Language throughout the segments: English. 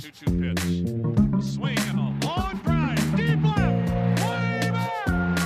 2-2 pitch. A swing and a long drive. Deep left. Way back.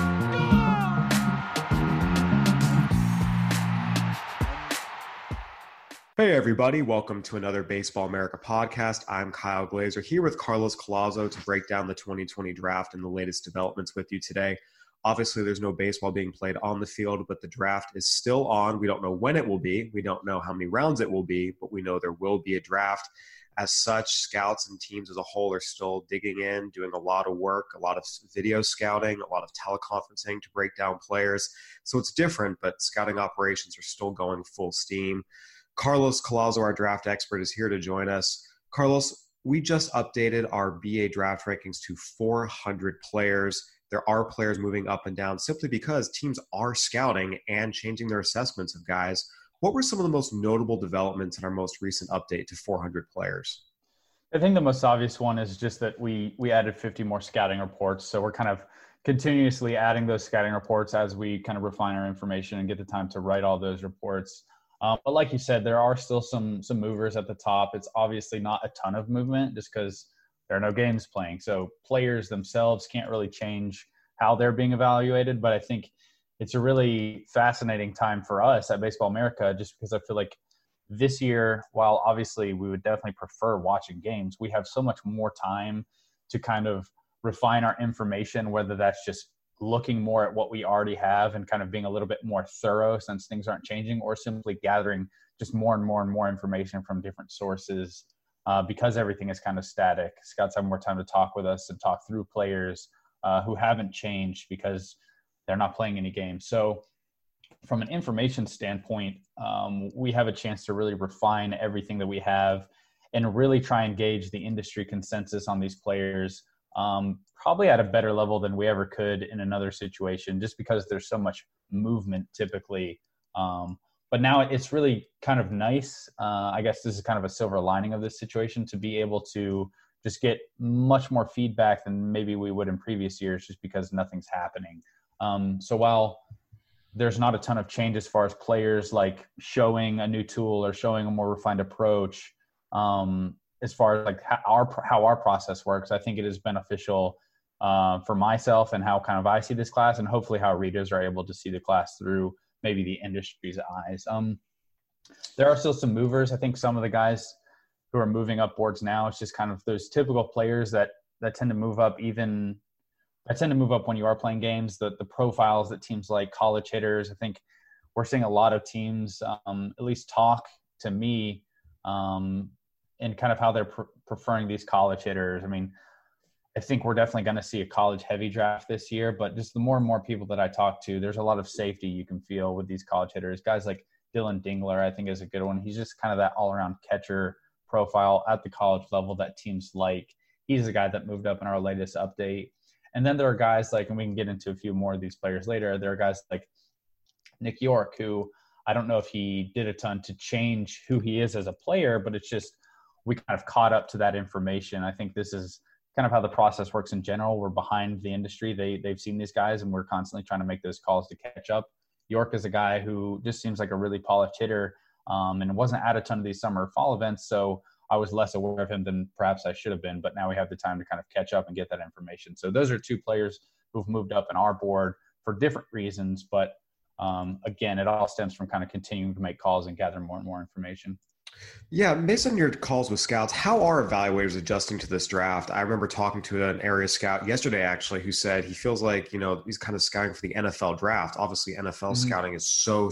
Hey everybody, welcome to another Baseball America podcast. I'm Kyle Glazer here with Carlos Collazo to break down the 2020 draft and the latest developments with you today. Obviously, there's no baseball being played on the field, but the draft is still on. We don't know when it will be. We don't know how many rounds it will be, but we know there will be a draft. As such, scouts and teams as a whole are still digging in, doing a lot of work, a lot of video scouting, a lot of teleconferencing to break down players. So it's different, but scouting operations are still going full steam. Carlos Collazo, our draft expert, is here to join us. Carlos, we just updated our BA draft rankings to 400 players. There are players moving up and down simply because teams are scouting and changing their assessments of guys. What were some of the most notable developments in our most recent update to 400 players? I think the most obvious one is just that we added 50 more scouting reports. So we're kind of continuously adding those scouting reports as we kind of refine our information and get the time to write all those reports. But like you said, there are still some movers at the top. It's obviously not a ton of movement just because there are no games playing. So players themselves can't really change how they're being evaluated. But I think it's a really fascinating time for us at Baseball America just because I feel like this year, while obviously we would definitely prefer watching games, we have so much more time to kind of refine our information, whether that's just looking more at what we already have and kind of being a little bit more thorough since things aren't changing, or simply gathering just more and more and more information from different sources because everything is kind of static. Scouts have more time to talk with us and talk through players who haven't changed because they're not playing any games. So from an information standpoint, we have a chance to really refine everything that we have and really try and gauge the industry consensus on these players probably at a better level than we ever could in another situation, just because there's so much movement typically. But now it's really kind of nice. I guess this is kind of a silver lining of this situation, to be able to just get much more feedback than maybe we would in previous years, just because nothing's happening. So while there's not a ton of change as far as players like showing a new tool or showing a more refined approach, as far as like how our process works, I think it is beneficial for myself and how kind of I see this class, and hopefully how readers are able to see the class through maybe the industry's eyes. There are still some movers. I think some of the guys who are moving up boards now, it's just kind of those typical players that tend to move up when you are playing games. The profiles that teams like college hitters, I think we're seeing a lot of teams at least talk to me and kind of how they're preferring these college hitters. I mean, I think we're definitely going to see a college heavy draft this year, but just the more and more people that I talk to, there's a lot of safety you can feel with these college hitters. Guys like Dylan Dingler, I think, is a good one. He's just kind of that all around catcher profile at the college level that teams like. He's the guy that moved up in our latest update. And then there are guys like, and we can get into a few more of these players later, there are guys like Nick York, who I don't know if he did a ton to change who he is as a player, but it's just we kind of caught up to that information. I think this is kind of how the process works in general. We're behind the industry. They've seen these guys, and we're constantly trying to make those calls to catch up. York is a guy who just seems like a really polished hitter and wasn't at a ton of these summer or fall events, so I was less aware of him than perhaps I should have been, but now we have the time to kind of catch up and get that information. So those are two players who've moved up in our board for different reasons, but again, it all stems from kind of continuing to make calls and gather more and more information. Yeah, based on your calls with scouts, how are evaluators adjusting to this draft? I remember talking to an area scout yesterday, actually, who said he feels like, he's kind of scouting for the NFL draft. Obviously, NFL scouting is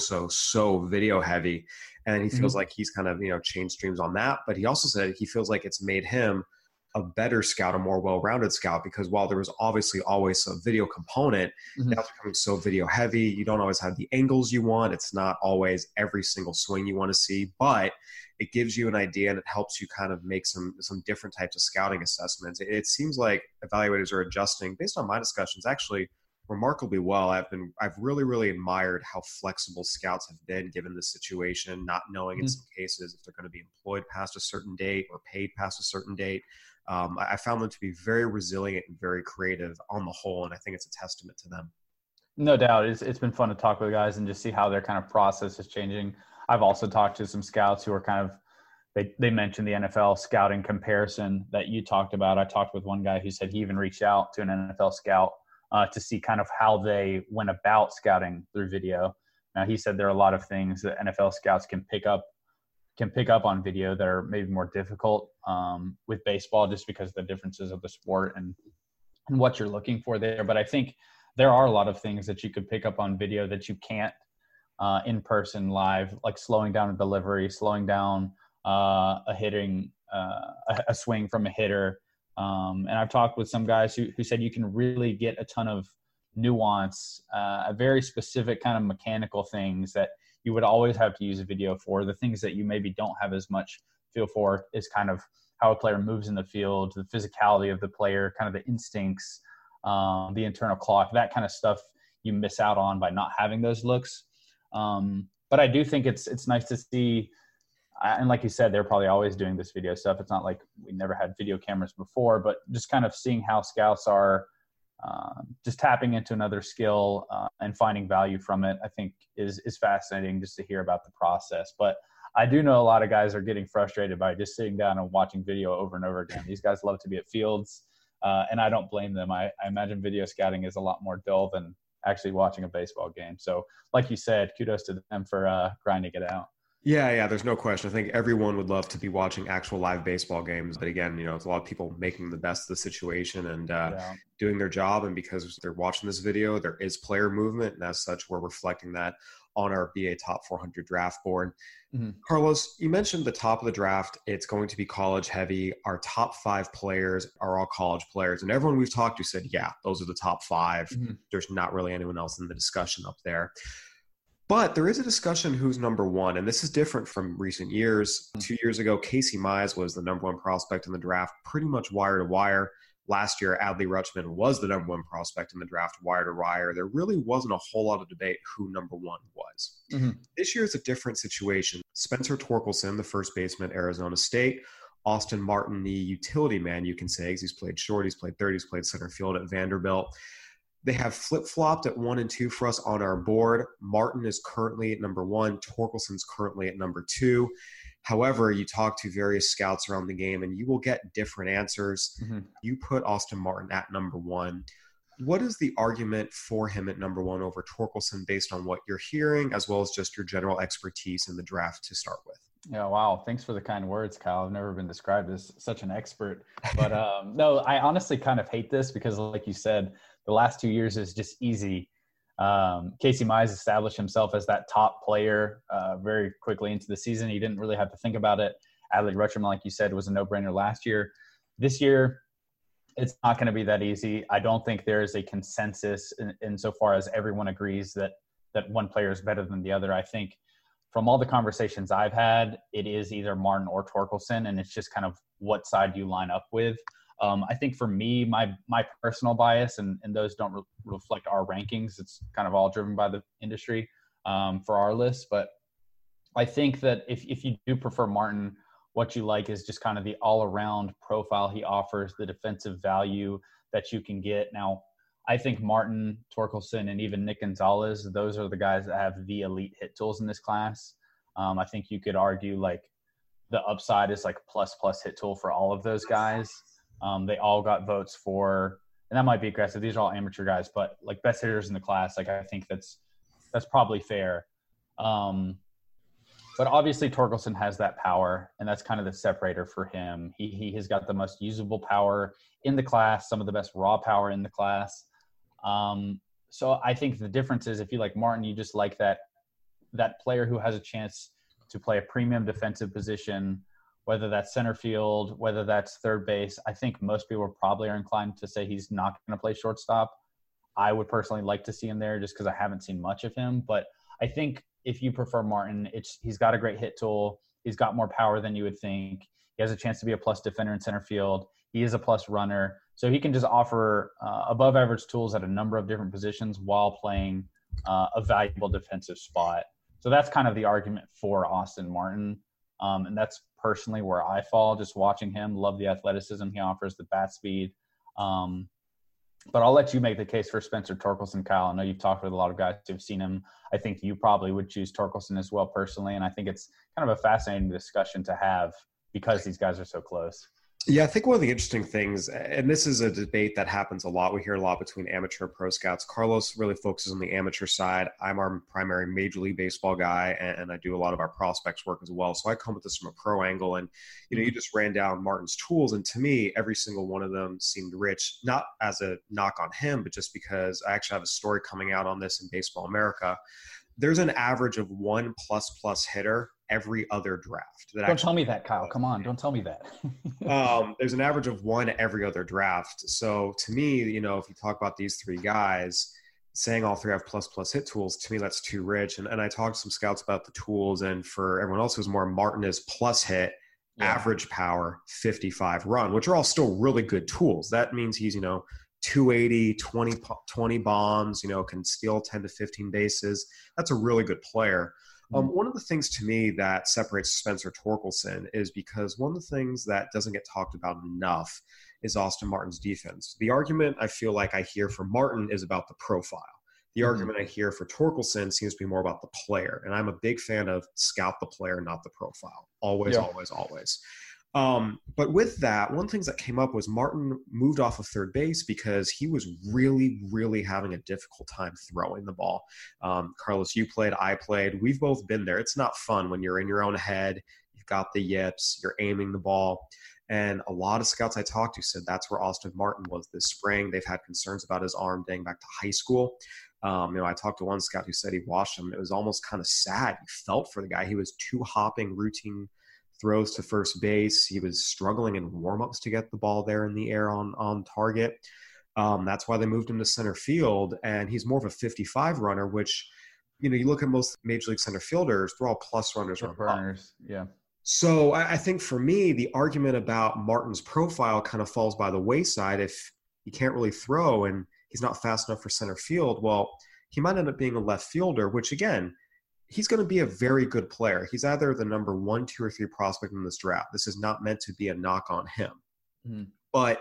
so video heavy, and he feels like he's kind of, changed streams on that. But he also said he feels like it's made him a better scout, a more well-rounded scout, because while there was obviously always a video component, now it's becoming so video heavy. You don't always have the angles you want. It's not always every single swing you want to see, but it gives you an idea and it helps you kind of make some different types of scouting assessments. It seems like evaluators are adjusting, based on my discussions, actually remarkably well. I've really admired how flexible scouts have been given this situation, not knowing in some cases if they're going to be employed past a certain date or paid past a certain date. I found them to be very resilient and very creative on the whole, and I think it's a testament to them. No doubt. It's been fun to talk with guys and just see how their kind of process is changing. I've also talked to some scouts who are kind of they mentioned the NFL scouting comparison that you talked about. I talked with one guy who said he even reached out to an NFL scout to see kind of how they went about scouting through video. Now, he said there are a lot of things that NFL scouts can pick up on video that are maybe more difficult with baseball, just because of the differences of the sport and what you're looking for there. But I think there are a lot of things that you could pick up on video that you can't in person live, like slowing down a delivery, slowing down a swing from a hitter. And I've talked with some guys who said you can really get a ton of nuance, a very specific kind of mechanical things that you would always have to use a video for. The things that you maybe don't have as much feel for is kind of how a player moves in the field, the physicality of the player, kind of the instincts, the internal clock, that kind of stuff you miss out on by not having those looks. But I do think it's nice to see, and like you said, they're probably always doing this video stuff. It's not like we never had video cameras before, but just kind of seeing how scouts are just tapping into another skill and finding value from it, I think is fascinating just to hear about the process. But I do know a lot of guys are getting frustrated by just sitting down and watching video over and over again. These guys love to be at fields, and I don't blame them. I imagine video scouting is a lot more dull than actually watching a baseball game. So like you said, kudos to them for grinding it out. Yeah, there's no question. I think everyone would love to be watching actual live baseball games. But again, it's a lot of people making the best of the situation and doing their job. And because they're watching this video, there is player movement. And as such, we're reflecting that on our BA Top 400 draft board. Mm-hmm. Carlos, you mentioned the top of the draft. It's going to be college heavy. Our top 5 players are all college players. And everyone we've talked to said, yeah, those are the top 5. Mm-hmm. There's not really anyone else in the discussion up there. But there is a discussion who's number 1, and this is different from recent years. 2 years ago, Casey Mize was the number 1 prospect in the draft, pretty much wire to wire. Last year, Adley Rutschman was the number 1 prospect in the draft, wire to wire. There really wasn't a whole lot of debate who number 1 was. Mm-hmm. This year is a different situation. Spencer Torkelson, the first baseman at Arizona State. Austin Martin, the utility man, you can say, because he's played short, he's played third, he's played center field at Vanderbilt. They have flip-flopped at 1 and 2 for us on our board. Martin is currently at number 1. Torkelson's currently at number 2. However, you talk to various scouts around the game, and you will get different answers. Mm-hmm. You put Austin Martin at number 1. What is the argument for him at number 1 over Torkelson based on what you're hearing, as well as just your general expertise in the draft to start with? Yeah, wow. Thanks for the kind words, Kyle. I've never been described as such an expert. But no, I honestly kind of hate this because, like you said, the last 2 years is just easy. Casey Mize established himself as that top player very quickly into the season. He didn't really have to think about it. Adley Rutschman, like you said, was a no-brainer last year. This year, it's not going to be that easy. I don't think there is a consensus insofar as everyone agrees that one player is better than the other. I think from all the conversations I've had, it is either Martin or Torkelson, and it's just kind of what side do you line up with. I think for me, my personal bias, and those don't reflect our rankings. It's kind of all driven by the industry for our list. But I think that if you do prefer Martin, what you like is just kind of the all-around profile he offers, the defensive value that you can get. Now, I think Martin, Torkelson, and even Nick Gonzalez, those are the guys that have the elite hit tools in this class. I think you could argue like the upside is like plus hit tool for all of those guys. They all got votes for, and that might be aggressive. These are all amateur guys, but like best hitters in the class. Like I think that's probably fair. But obviously Torkelson has that power, and that's kind of the separator for him. He has got the most usable power in the class, some of the best raw power in the class. So I think the difference is if you like Martin, you just like that player who has a chance to play a premium defensive position, whether that's center field, whether that's third base. I think most people probably are inclined to say he's not going to play shortstop. I would personally like to see him there just because I haven't seen much of him. But I think if you prefer Martin, he's got a great hit tool. He's got more power than you would think. He has a chance to be a plus defender in center field. He is a plus runner. So he can just offer above average tools at a number of different positions while playing a valuable defensive spot. So that's kind of the argument for Austin Martin. And that's personally where I fall, just watching him. Love the athleticism he offers, the bat speed. But I'll let you make the case for Spencer Torkelson, Kyle. I know you've talked with a lot of guys who've seen him. I think you probably would choose Torkelson as well personally, and I think it's kind of a fascinating discussion to have because these guys are so close. Yeah, I think one of the interesting things, and this is a debate that happens a lot, we hear a lot between amateur and pro scouts. Carlos really focuses on the amateur side. I'm our primary Major League Baseball guy, and I do a lot of our prospects work as well. So I come at this from a pro angle, and you just ran down Martin's tools, and to me, every single one of them seemed rich, not as a knock on him, but just because I actually have a story coming out on this in Baseball America. There's an average of 1++ hitter every other draft. Don't tell me that, Kyle. Come on, don't tell me that. There's an average of 1 every other draft. So to me, if you talk about these 3 guys, saying all 3 have ++ hit tools, to me that's too rich. And I talked to some scouts about the tools, and for everyone else who's more, Martin is plus hit, average power, 55 run, which are all still really good tools. That means he's 280, 20 bombs, can steal 10 to 15 bases. That's a really good player. One of the things to me that separates Spencer Torkelson is because one of the things that doesn't get talked about enough is Austin Martin's defense. The argument I feel like I hear for Martin is about the profile. The argument I hear for Torkelson seems to be more about the player. And I'm a big fan of scout the player, not the profile. Always. But with that, one of the things that came up was Martin moved off of third base because he was really, really having a difficult time throwing the ball. Carlos, you played, I played. We've both been there. It's not fun when you're in your own head. You've got the yips. You're aiming the ball. And a lot of scouts I talked to said that's where Austin Martin was this spring. They've had concerns about his arm dating back to high school. I talked to one scout who said he watched him. It was almost kind of sad. He felt for the guy. He was 2 hopping routine throws to first base. He was struggling in warmups to get the ball there in the air on target. That's why they moved him to center field, and he's more of a 55 runner, which, you look at most major league center fielders, they're all plus runners. Burners, yeah. So I think for me, the argument about Martin's profile kind of falls by the wayside. If he can't really throw and he's not fast enough for center field, well, he might end up being a left fielder, which again, he's going to be a very good player. He's either the number 1, 2, or 3 prospect in this draft. This is not meant to be a knock on him. But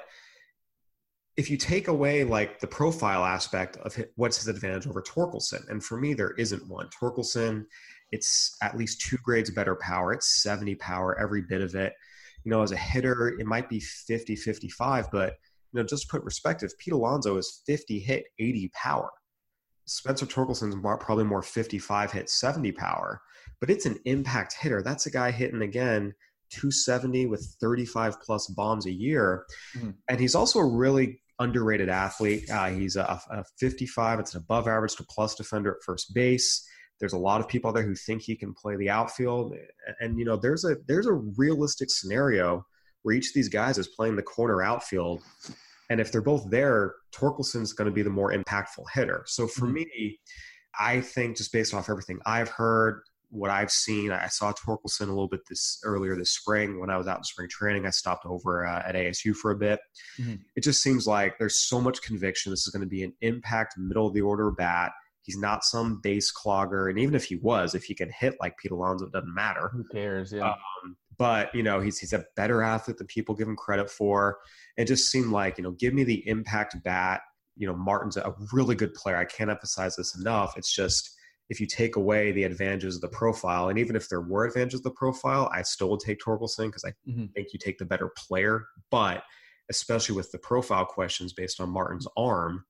if you take away like the profile aspect of what's his advantage over Torkelson, and for me, there isn't one. Torkelson, it's at least 2 grades better power. It's 70 power, every bit of it. As a hitter, it might be 50, 55, but just to put in perspective, Pete Alonso is 50 hit, 80 power. Spencer Torkelson's probably more 55 hit, 70 power, but it's an impact hitter. That's a guy hitting, again, 270 with 35 plus bombs a year. And he's also a really underrated athlete. He's a 55. It's an above average to plus defender at first base. There's a lot of people out there who think he can play the outfield. And there's a realistic scenario where each of these guys is playing the corner outfield. And if they're both there, Torkelson's going to be the more impactful hitter. So for me, I think just based off everything I've heard, what I've seen, I saw Torkelson a little bit earlier this spring when I was out in spring training. I stopped over at ASU for a bit. It just seems like there's so much conviction. This is going to be an impact middle of the order bat. He's not some base clogger. And even if he was, if he can hit like Pete Alonso, it doesn't matter. Who cares? Yeah. But, he's a better athlete than people give him credit for. It just seemed like, give me the impact bat. Martin's a really good player. I can't emphasize this enough. It's just if you take away the advantages of the profile, and even if there were advantages of the profile, I still would take Torkelson because I think you take the better player. But especially with the profile questions based on Martin's arm,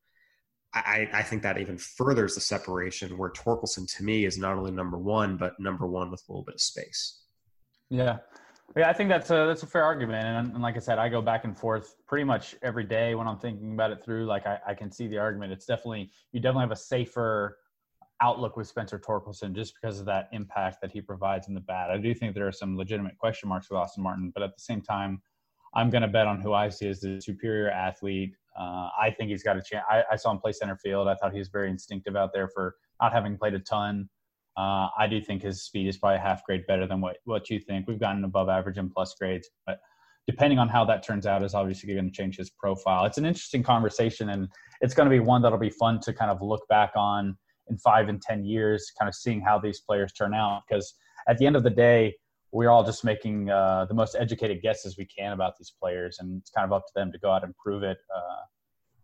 I think that even furthers the separation where Torkelson to me is not only number 1, but number 1 with a little bit of space. Yeah, I think that's a fair argument. And like I said, I go back and forth pretty much every day when I'm thinking about it through. Like I can see the argument. You definitely have a safer outlook with Spencer Torkelson just because of that impact that he provides in the bat. I do think there are some legitimate question marks with Austin Martin, but at the same time, I'm going to bet on who I see as the superior athlete. I think he's got a chance. I saw him play center field. I thought he was very instinctive out there for not having played a ton. I do think his speed is probably a half grade better than what you think. We've gotten above average and plus grades, but depending on how that turns out is obviously going to change his profile. It's an interesting conversation, and it's going to be one that'll be fun to kind of look back on in 5 and 10 years, kind of seeing how these players turn out. Because at the end of the day, we're all just making the most educated guesses we can about these players, and it's kind of up to them to go out and prove it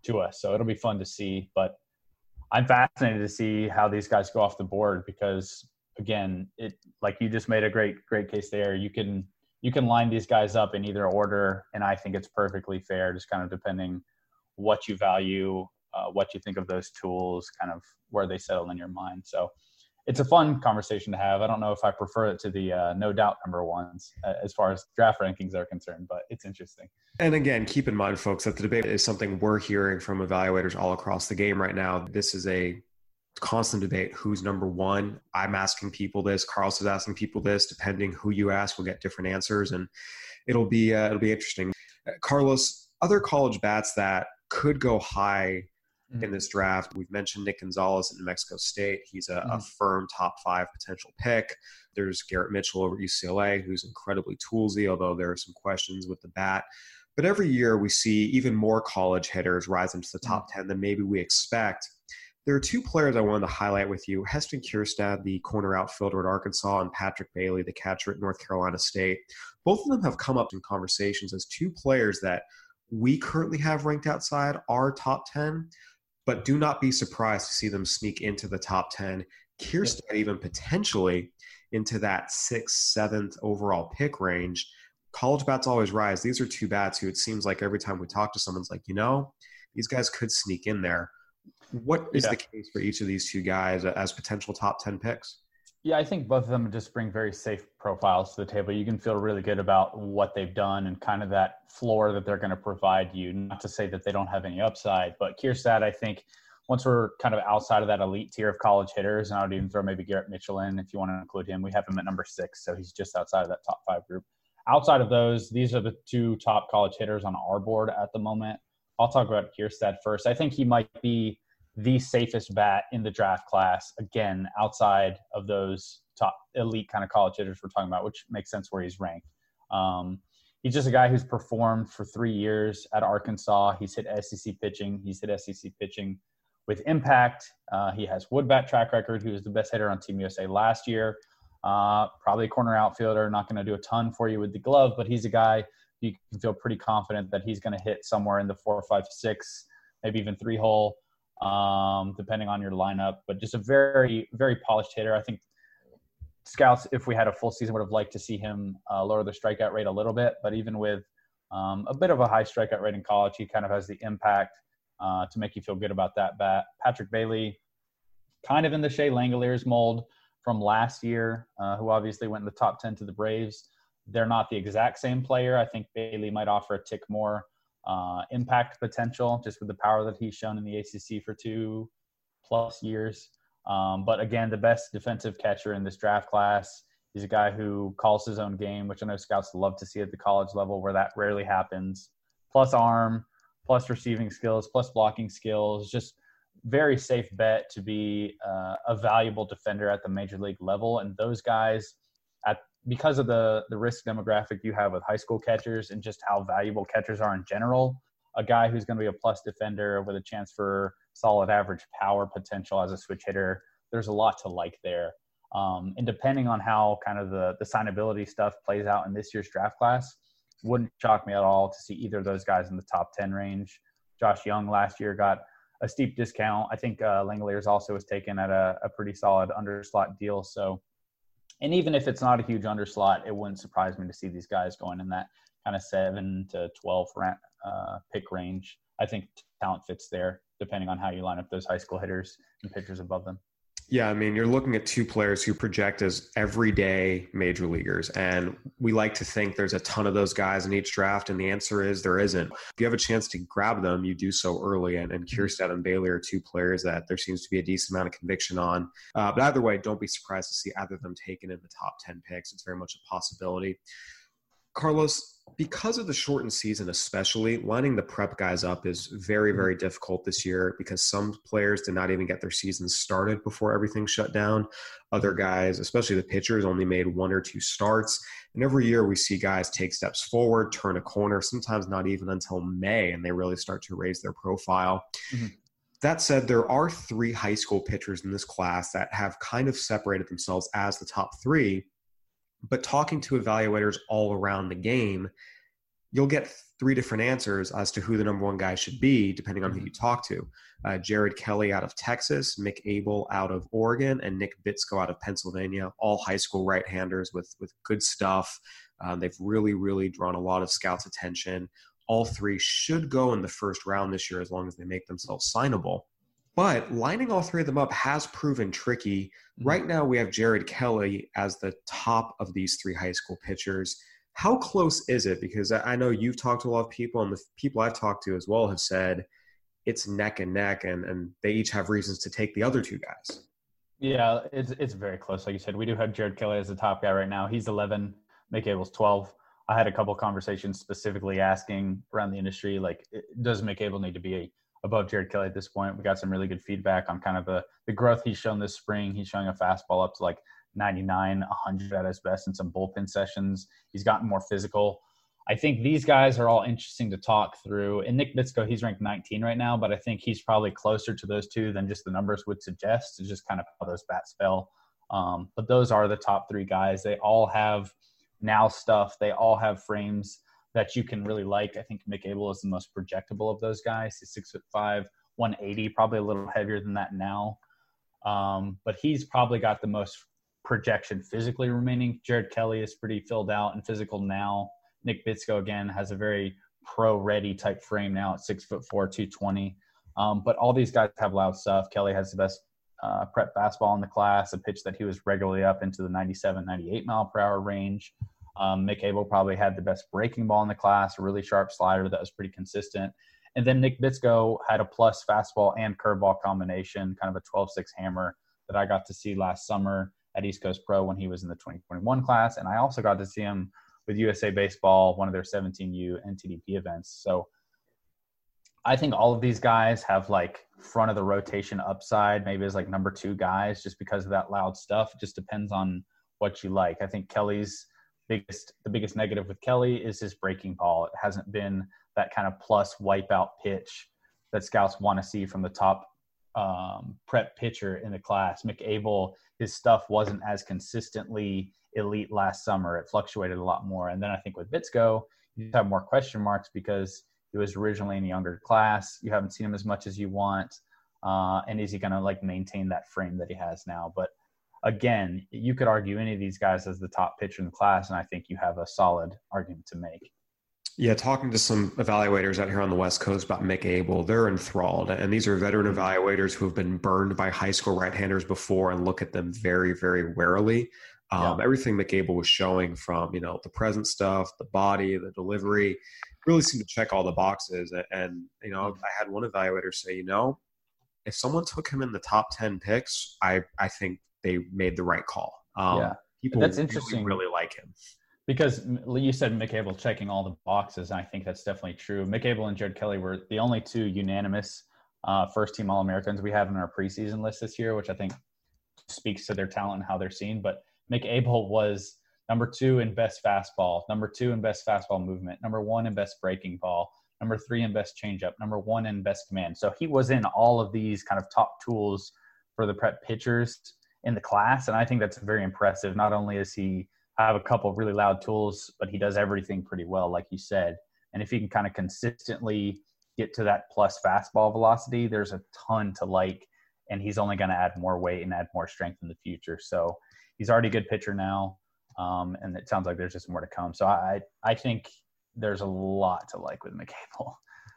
to us. So it'll be fun to see. But I'm fascinated to see how these guys go off the board because, again, it like you just made a great case there. You can line these guys up in either order, and I think it's perfectly fair, just kind of depending what you value, what you think of those tools, kind of where they settle in your mind. So it's a fun conversation to have. I don't know if I prefer it to the no doubt number ones as far as draft rankings are concerned, but it's interesting. And again, keep in mind, folks, that the debate is something we're hearing from evaluators all across the game right now. This is a constant debate. Who's number one? I'm asking people this. Carlos is asking people this. Depending who you ask, we'll get different answers, and it'll be interesting. Carlos, other college bats that could go high in this draft. We've mentioned Nick Gonzalez at New Mexico State. He's a firm top 5 potential pick. There's Garrett Mitchell over at UCLA, who's incredibly toolsy, although there are some questions with the bat. But every year we see even more college hitters rise into the top 10 than maybe we expect. There are 2 players I wanted to highlight with you. Heston Kjerstad, the corner outfielder at Arkansas, and Patrick Bailey, the catcher at North Carolina State. Both of them have come up in conversations as 2 players that we currently have ranked outside our top 10, but do not be surprised to see them sneak into the top 10. Kjerstad even potentially into that 6th, 7th overall pick range. College bats always rise. These are 2 bats who it seems like every time we talk to someone's like, these guys could sneak in there. What is the case for each of these 2 guys as potential top 10 picks? Yeah, I think both of them just bring very safe profiles to the table. You can feel really good about what they've done and kind of that floor that they're going to provide you. Not to say that they don't have any upside, but Kjerstad, I think once we're kind of outside of that elite tier of college hitters, and I would even throw maybe Garrett Mitchell in if you want to include him. We have him at number 6, so he's just outside of that top 5 group. Outside of those, these are the 2 top college hitters on our board at the moment. I'll talk about Kjerstad first. I think he might be the safest bat in the draft class, again, outside of those top elite kind of college hitters we're talking about, which makes sense where he's ranked. He's just a guy who's performed for 3 years at Arkansas. He's hit SEC pitching. He's hit SEC pitching with impact. He has wood bat track record. He was the best hitter on Team USA last year. Probably a corner outfielder, not going to do a ton for you with the glove, but he's a guy you can feel pretty confident that he's going to hit somewhere in the 4, 5, 6, maybe even 3 hole. Depending on your lineup, but just a very, very polished hitter. I think scouts, if we had a full season, would have liked to see him lower the strikeout rate a little bit, but even with a bit of a high strikeout rate in college, he kind of has the impact to make you feel good about that bat. Patrick Bailey, kind of in the Shea Langoliers mold from last year, who obviously went in the top 10 to the Braves. They're not the exact same player. I think Bailey might offer a tick more impact potential just with the power that he's shown in the ACC for 2+ years. But again, the best defensive catcher in this draft class. He's a guy who calls his own game, which I know scouts love to see at the college level where that rarely happens. Plus arm, plus receiving skills, plus blocking skills. Just very safe bet to be a valuable defender at the major league level. And those guys, because of the risk demographic you have with high school catchers and just how valuable catchers are in general, a guy who's going to be a plus defender with a chance for solid average power potential as a switch hitter, there's a lot to like there. And depending on how kind of the signability stuff plays out in this year's draft class, wouldn't shock me at all to see either of those guys in the top 10 range. Josh Young last year got a steep discount. I think Langoliers also was taken at a pretty solid underslot deal. So, and even if it's not a huge underslot, it wouldn't surprise me to see these guys going in that kind of 7 to 12 pick range. I think talent fits there, depending on how you line up those high school hitters and pitchers above them. Yeah, I mean, you're looking at 2 players who project as everyday major leaguers, and we like to think there's a ton of those guys in each draft, and the answer is there isn't. If you have a chance to grab them, you do so early, and Kjerstad and Bailey are 2 players that there seems to be a decent amount of conviction on. But either way, don't be surprised to see either of them taken in the top 10 picks. It's very much a possibility. Carlos, because of the shortened season especially, lining the prep guys up is very, very difficult this year because some players did not even get their seasons started before everything shut down. Other guys, especially the pitchers, only made 1 or 2 starts. And every year we see guys take steps forward, turn a corner, sometimes not even until May, and they really start to raise their profile. Mm-hmm. That said, there are 3 high school pitchers in this class that have kind of separated themselves as the top 3. But talking to evaluators all around the game, you'll get 3 different answers as to who the number 1 guy should be, depending on who you talk to. Jared Kelly out of Texas, Mick Abel out of Oregon, and Nick Bitsko out of Pennsylvania, all high school right-handers with good stuff. They've really, really drawn a lot of scouts' attention. All 3 should go in the first round this year as long as they make themselves signable. But lining all 3 of them up has proven tricky. Right now we have Jared Kelly as the top of these 3 high school pitchers. How close is it? Because I know you've talked to a lot of people, and the people I've talked to as well have said it's neck and neck, and they each have reasons to take the other 2 guys. Yeah, it's very close. Like you said, we do have Jared Kelly as the top guy right now. He's 11, Mick Abel's 12. I had a couple conversations specifically asking around the industry, like, does Mick Abel need to be above Jared Kelly at this point? We got some really good feedback on kind of the growth he's shown this spring. He's showing a fastball up to like 99, 100 at his best in some bullpen sessions. He's gotten more physical. I think these guys are all interesting to talk through. And Nick Bitsko, he's ranked 19 right now, but I think he's probably closer to those 2 than just the numbers would suggest. It's just kind of how those bats fell. But those are the top 3 guys. They all have now stuff. They all have frames that you can really like. I think Mick Abel is the most projectable of those guys. He's 6'5", 180, probably a little heavier than that now. But he's probably got the most projection physically remaining. Jared Kelly is pretty filled out and physical now. Nick Bitsko, again, has a very pro-ready type frame now at 6'4", 220. But all these guys have loud stuff. Kelly has the best prep fastball in the class, a pitch that he was regularly up into the 97, 98 mile per hour range. Mick Abel probably had the best breaking ball in the class, a really sharp slider that was pretty consistent. And then Nick Bitsko had a plus fastball and curveball combination, kind of a 12-6 hammer that I got to see last summer at East Coast Pro when he was in the 2021 class. And I also got to see him with USA Baseball, one of their 17U NTDP events. So I think all of these guys have like front of the rotation upside, maybe as like number 2 guys, just because of that loud stuff. It just depends on what you like. I think Kelly's the biggest negative with Kelly is his breaking ball. It hasn't been that kind of plus wipeout pitch that scouts want to see from the top prep pitcher in the class. Mick Abel, his stuff wasn't as consistently elite last summer. It fluctuated a lot more. And then I think with Bitsko, you have more question marks because he was originally in a younger class. You haven't seen him as much as you want. And is he going to like maintain that frame that he has now? But again, you could argue any of these guys as the top pitcher in the class, and I think you have a solid argument to make. Yeah, talking to some evaluators out here on the West Coast about Mick Abel, they're enthralled. And these are veteran evaluators who have been burned by high school right-handers before and look at them very, very warily. Everything Mick Abel was showing from, the present stuff, the body, the delivery, really seemed to check all the boxes. And I had one evaluator say, if someone took him in the top 10 picks, I think they made the right call. People that's interesting. Really like him. Because you said Mick Abel checking all the boxes, and I think that's definitely true. Mick Abel and Jared Kelly were the only 2 unanimous first-team All-Americans we have in our preseason list this year, which I think speaks to their talent and how they're seen. But Mick Abel was number 2 in best fastball, number 2 in best fastball movement, number 1 in best breaking ball, number 3 in best changeup, number 1 in best command. So he was in all of these kind of top tools for the prep pitchers in the class, and I think that's very impressive. Not only is he have a couple of really loud tools, but he does everything pretty well, like you said. And if he can kind of consistently get to that plus fastball velocity, there's a ton to like, and he's only going to add more weight and add more strength in the future. So he's already a good pitcher now, and it sounds like there's just more to come. So I think there's a lot to like with Mick Abel.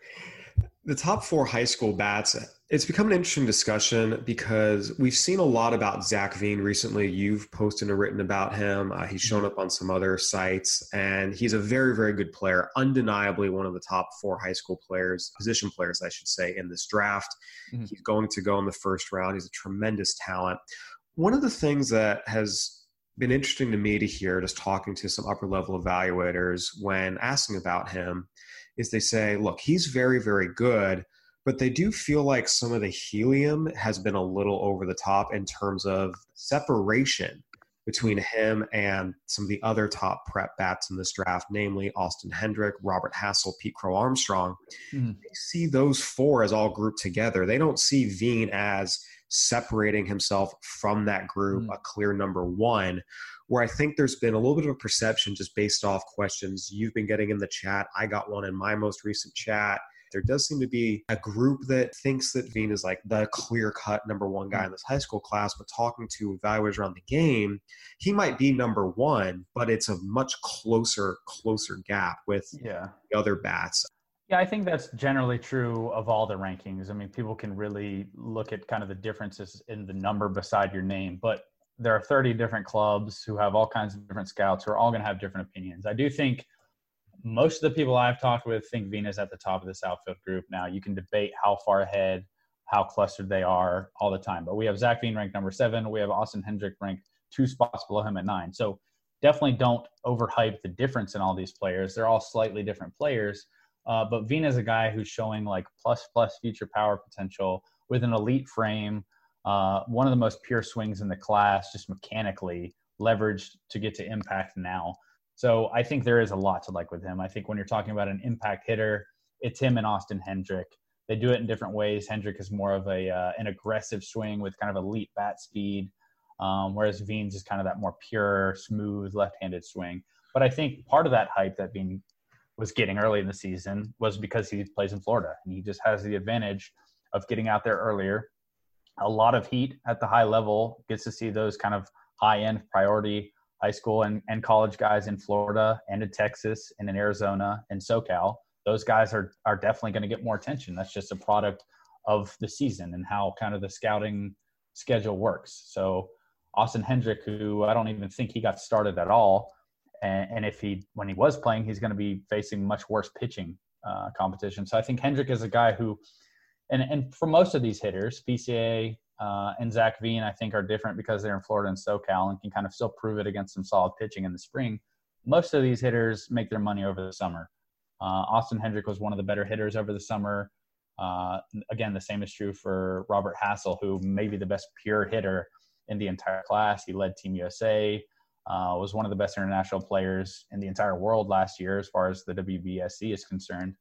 The top 4 high school bats, it's become an interesting discussion because we've seen a lot about Zach Veen recently. You've posted and written about him. He's shown up on some other sites, and he's a very, very good player, undeniably one of the top 4 high school players, position players, I should say, in this draft. Mm-hmm. He's going to go in the first round. He's a tremendous talent. One of the things that has been interesting to me to hear, just talking to some upper-level evaluators when asking about him, is they say, look, he's very, very good, but they do feel like some of the helium has been a little over the top in terms of separation between him and some of the other top prep bats in this draft, namely Austin Hendrick, Robert Hassel, Pete Crow Armstrong. Mm-hmm. They see those 4 as all grouped together. They don't see Veen as separating himself from that group, a clear number one, where I think there's been a little bit of a perception just based off questions you've been getting in the chat. I got one in my most recent chat. There does seem to be a group that thinks that Veen is like the clear-cut number one guy in this high school class, but talking to evaluators around the game, he might be number one, but it's a much closer gap with the other bats. Yeah, I think that's generally true of all the rankings. I mean, people can really look at kind of the differences in the number beside your name, but there are 30 different clubs who have all kinds of different scouts who are all going to have different opinions. I do think most of the people I've talked with think Veen is at the top of this outfield group. Now, you can debate how far ahead, how clustered they are all the time. But we have Zach Veen ranked number 7. We have Austin Hendrick ranked 2 spots below him at 9. So definitely don't overhype the difference in all these players. They're all slightly different players. But Veen is a guy who's showing like plus future power potential with an elite frame. One of the most pure swings in the class, just mechanically leveraged to get to impact now. So I think there is a lot to like with him. I think when you're talking about an impact hitter, it's him and Austin Hendrick. They do it in different ways. Hendrick is more of an aggressive swing with kind of elite bat speed, whereas Veen's is kind of that more pure, smooth, left-handed swing. But I think part of that hype that Veen was getting early in the season was because he plays in Florida, and he just has the advantage of getting out there earlier. A lot of heat at the high level, gets to see those kind of high-end priority high school and college guys in Florida and in Texas and in Arizona and SoCal. Those guys are definitely going to get more attention. That's just a product of the season and how kind of the scouting schedule works. So Austin Hendrick, who I don't even think he got started at all, and when he was playing, he's going to be facing much worse pitching competition. So I think Hendrick is a guy who, and for most of these hitters, PCA and Zach Veen, I think, are different because they're in Florida and SoCal and can kind of still prove it against some solid pitching in the spring. Most of these hitters make their money over the summer. Austin Hendrick was one of the better hitters over the summer. Again, the same is true for Robert Hassel, who may be the best pure hitter in the entire class. He led Team USA, was one of the best international players in the entire world last year as far as the WBSC is concerned.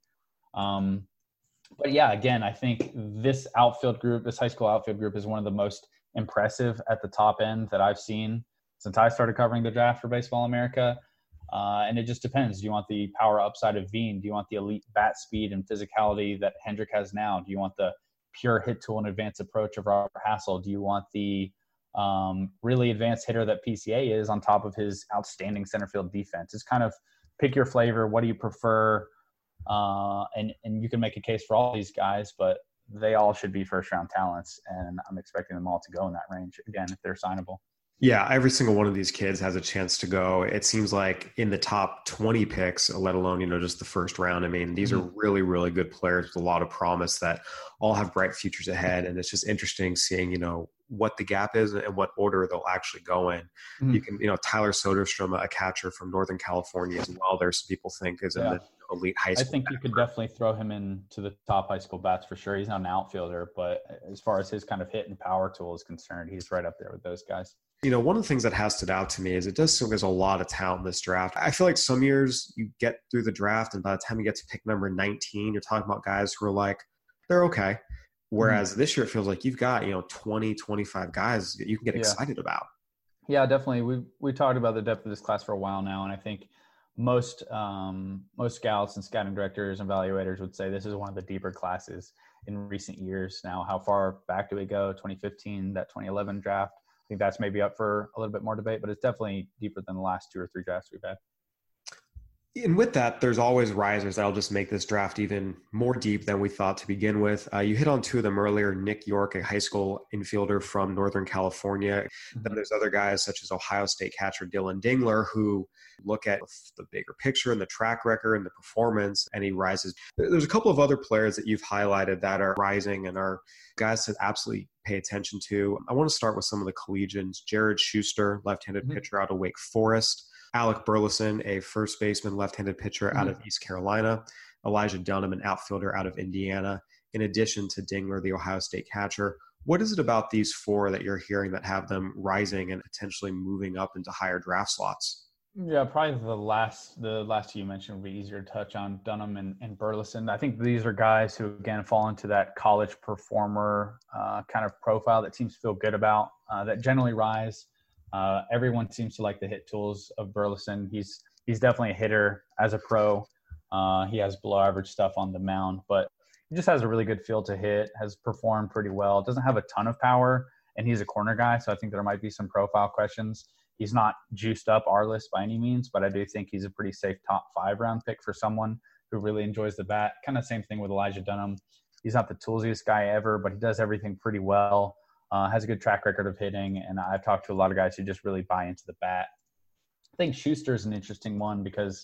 But yeah, again, I think this outfield group, this high school outfield group, is one of the most impressive at the top end that I've seen since I started covering the draft for Baseball America. And it just depends. Do you want the power upside of Veen? Do you want the elite bat speed and physicality that Hendrick has now? Do you want the pure hit tool and advanced approach of Robert Hassel? Do you want the really advanced hitter that PCA is on top of his outstanding center field defense? It's kind of pick your flavor. What do you prefer? And you can make a case for all these guys, but they all should be first round talents. And I'm expecting them all to go in that range again, if they're signable. Yeah, every single one of these kids has a chance to go. It seems like in the top 20 picks, let alone, just the first round. I mean, these are really, really good players with a lot of promise that all have bright futures ahead. And it's just interesting seeing, what the gap is and what order they'll actually go in. You can, Tyler Soderstrom, a catcher from Northern California as well. There's some people think is in the elite high school. I think you could definitely throw him into the top high school bats for sure. He's not an outfielder, but as far as his kind of hit and power tool is concerned, he's right up there with those guys. One of the things that has stood out to me is it does seem there's a lot of talent in this draft. I feel like some years you get through the draft and by the time you get to pick number 19, you're talking about guys who are like, they're okay. Whereas this year it feels like you've got, 20, 25 guys that you can get excited about. Yeah, definitely. We talked about the depth of this class for a while now, and I think most scouts and scouting directors and evaluators would say this is one of the deeper classes in recent years. Now, how far back do we go? 2015, that 2011 draft. I think that's maybe up for a little bit more debate, but it's definitely deeper than the last 2 or 3 drafts we've had. And with that, there's always risers that'll just make this draft even more deep than we thought to begin with. You hit on 2 of them earlier, Nick York, a high school infielder from Northern California. Then there's other guys such as Ohio State catcher Dylan Dingler, who look at the bigger picture and the track record and the performance, and he rises. There's a couple of other players that you've highlighted that are rising and are guys to absolutely pay attention to. I want to start with some of the collegians. Jared Schuster, left-handed pitcher out of Wake Forest. Alec Burleson, a first baseman, left-handed pitcher out of East Carolina. Elijah Dunham, an outfielder out of Indiana, in addition to Dingler, the Ohio State catcher. What is it about these 4 that you're hearing that have them rising and potentially moving up into higher draft slots? Yeah, probably the last two you mentioned would be easier to touch on, Dunham and Burleson. I think these are guys who, again, fall into that college performer kind of profile that teams feel good about, that generally rise. Everyone seems to like the hit tools of Burleson. He's definitely a hitter as a pro. He has below average stuff on the mound, but he just has a really good feel to hit, has performed pretty well. Doesn't have a ton of power, and he's a corner guy, so I think there might be some profile questions. He's not juiced up our list by any means, but I do think he's a pretty safe top 5 round pick for someone who really enjoys the bat. Kind of same thing with Elijah Dunham. He's not the toolsiest guy ever, but he does everything pretty well, has a good track record of hitting, and I've talked to a lot of guys who just really buy into the bat. I think Schuster's an interesting one because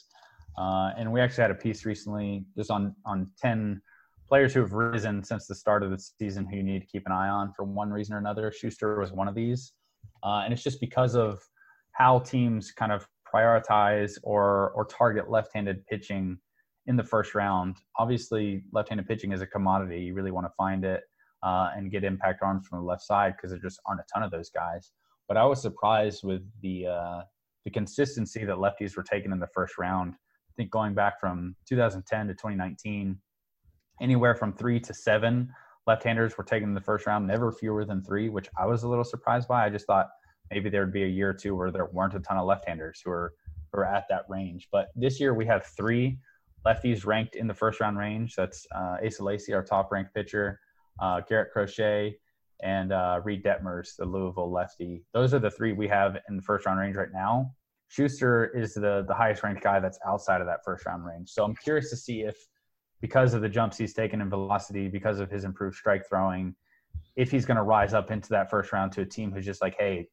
and we actually had a piece recently just on 10 players who have risen since the start of the season who you need to keep an eye on for one reason or another. Schuster was one of these. And it's just because of how teams kind of prioritize or target left-handed pitching in the first round. Obviously, left-handed pitching is a commodity. You really want to find it and get impact arms from the left side because there just aren't a ton of those guys. But I was surprised with the consistency that lefties were taken in the first round. I think going back from 2010 to 2019, anywhere from 3 to 7 left-handers were taken in the first round, never fewer than 3, which I was a little surprised by. I just thought maybe there would be a year or two where there weren't a ton of left-handers who are at that range. But this year we have 3 lefties ranked in the first-round range. That's Asa Lacy, our top-ranked pitcher, Garrett Crochet, and Reed Detmers, the Louisville lefty. Those are the 3 we have in the first-round range right now. Schuster is the highest-ranked guy that's outside of that first-round range. So I'm curious to see if, because of the jumps he's taken in velocity, because of his improved strike throwing, if he's going to rise up into that first round to a team who's just like, hey,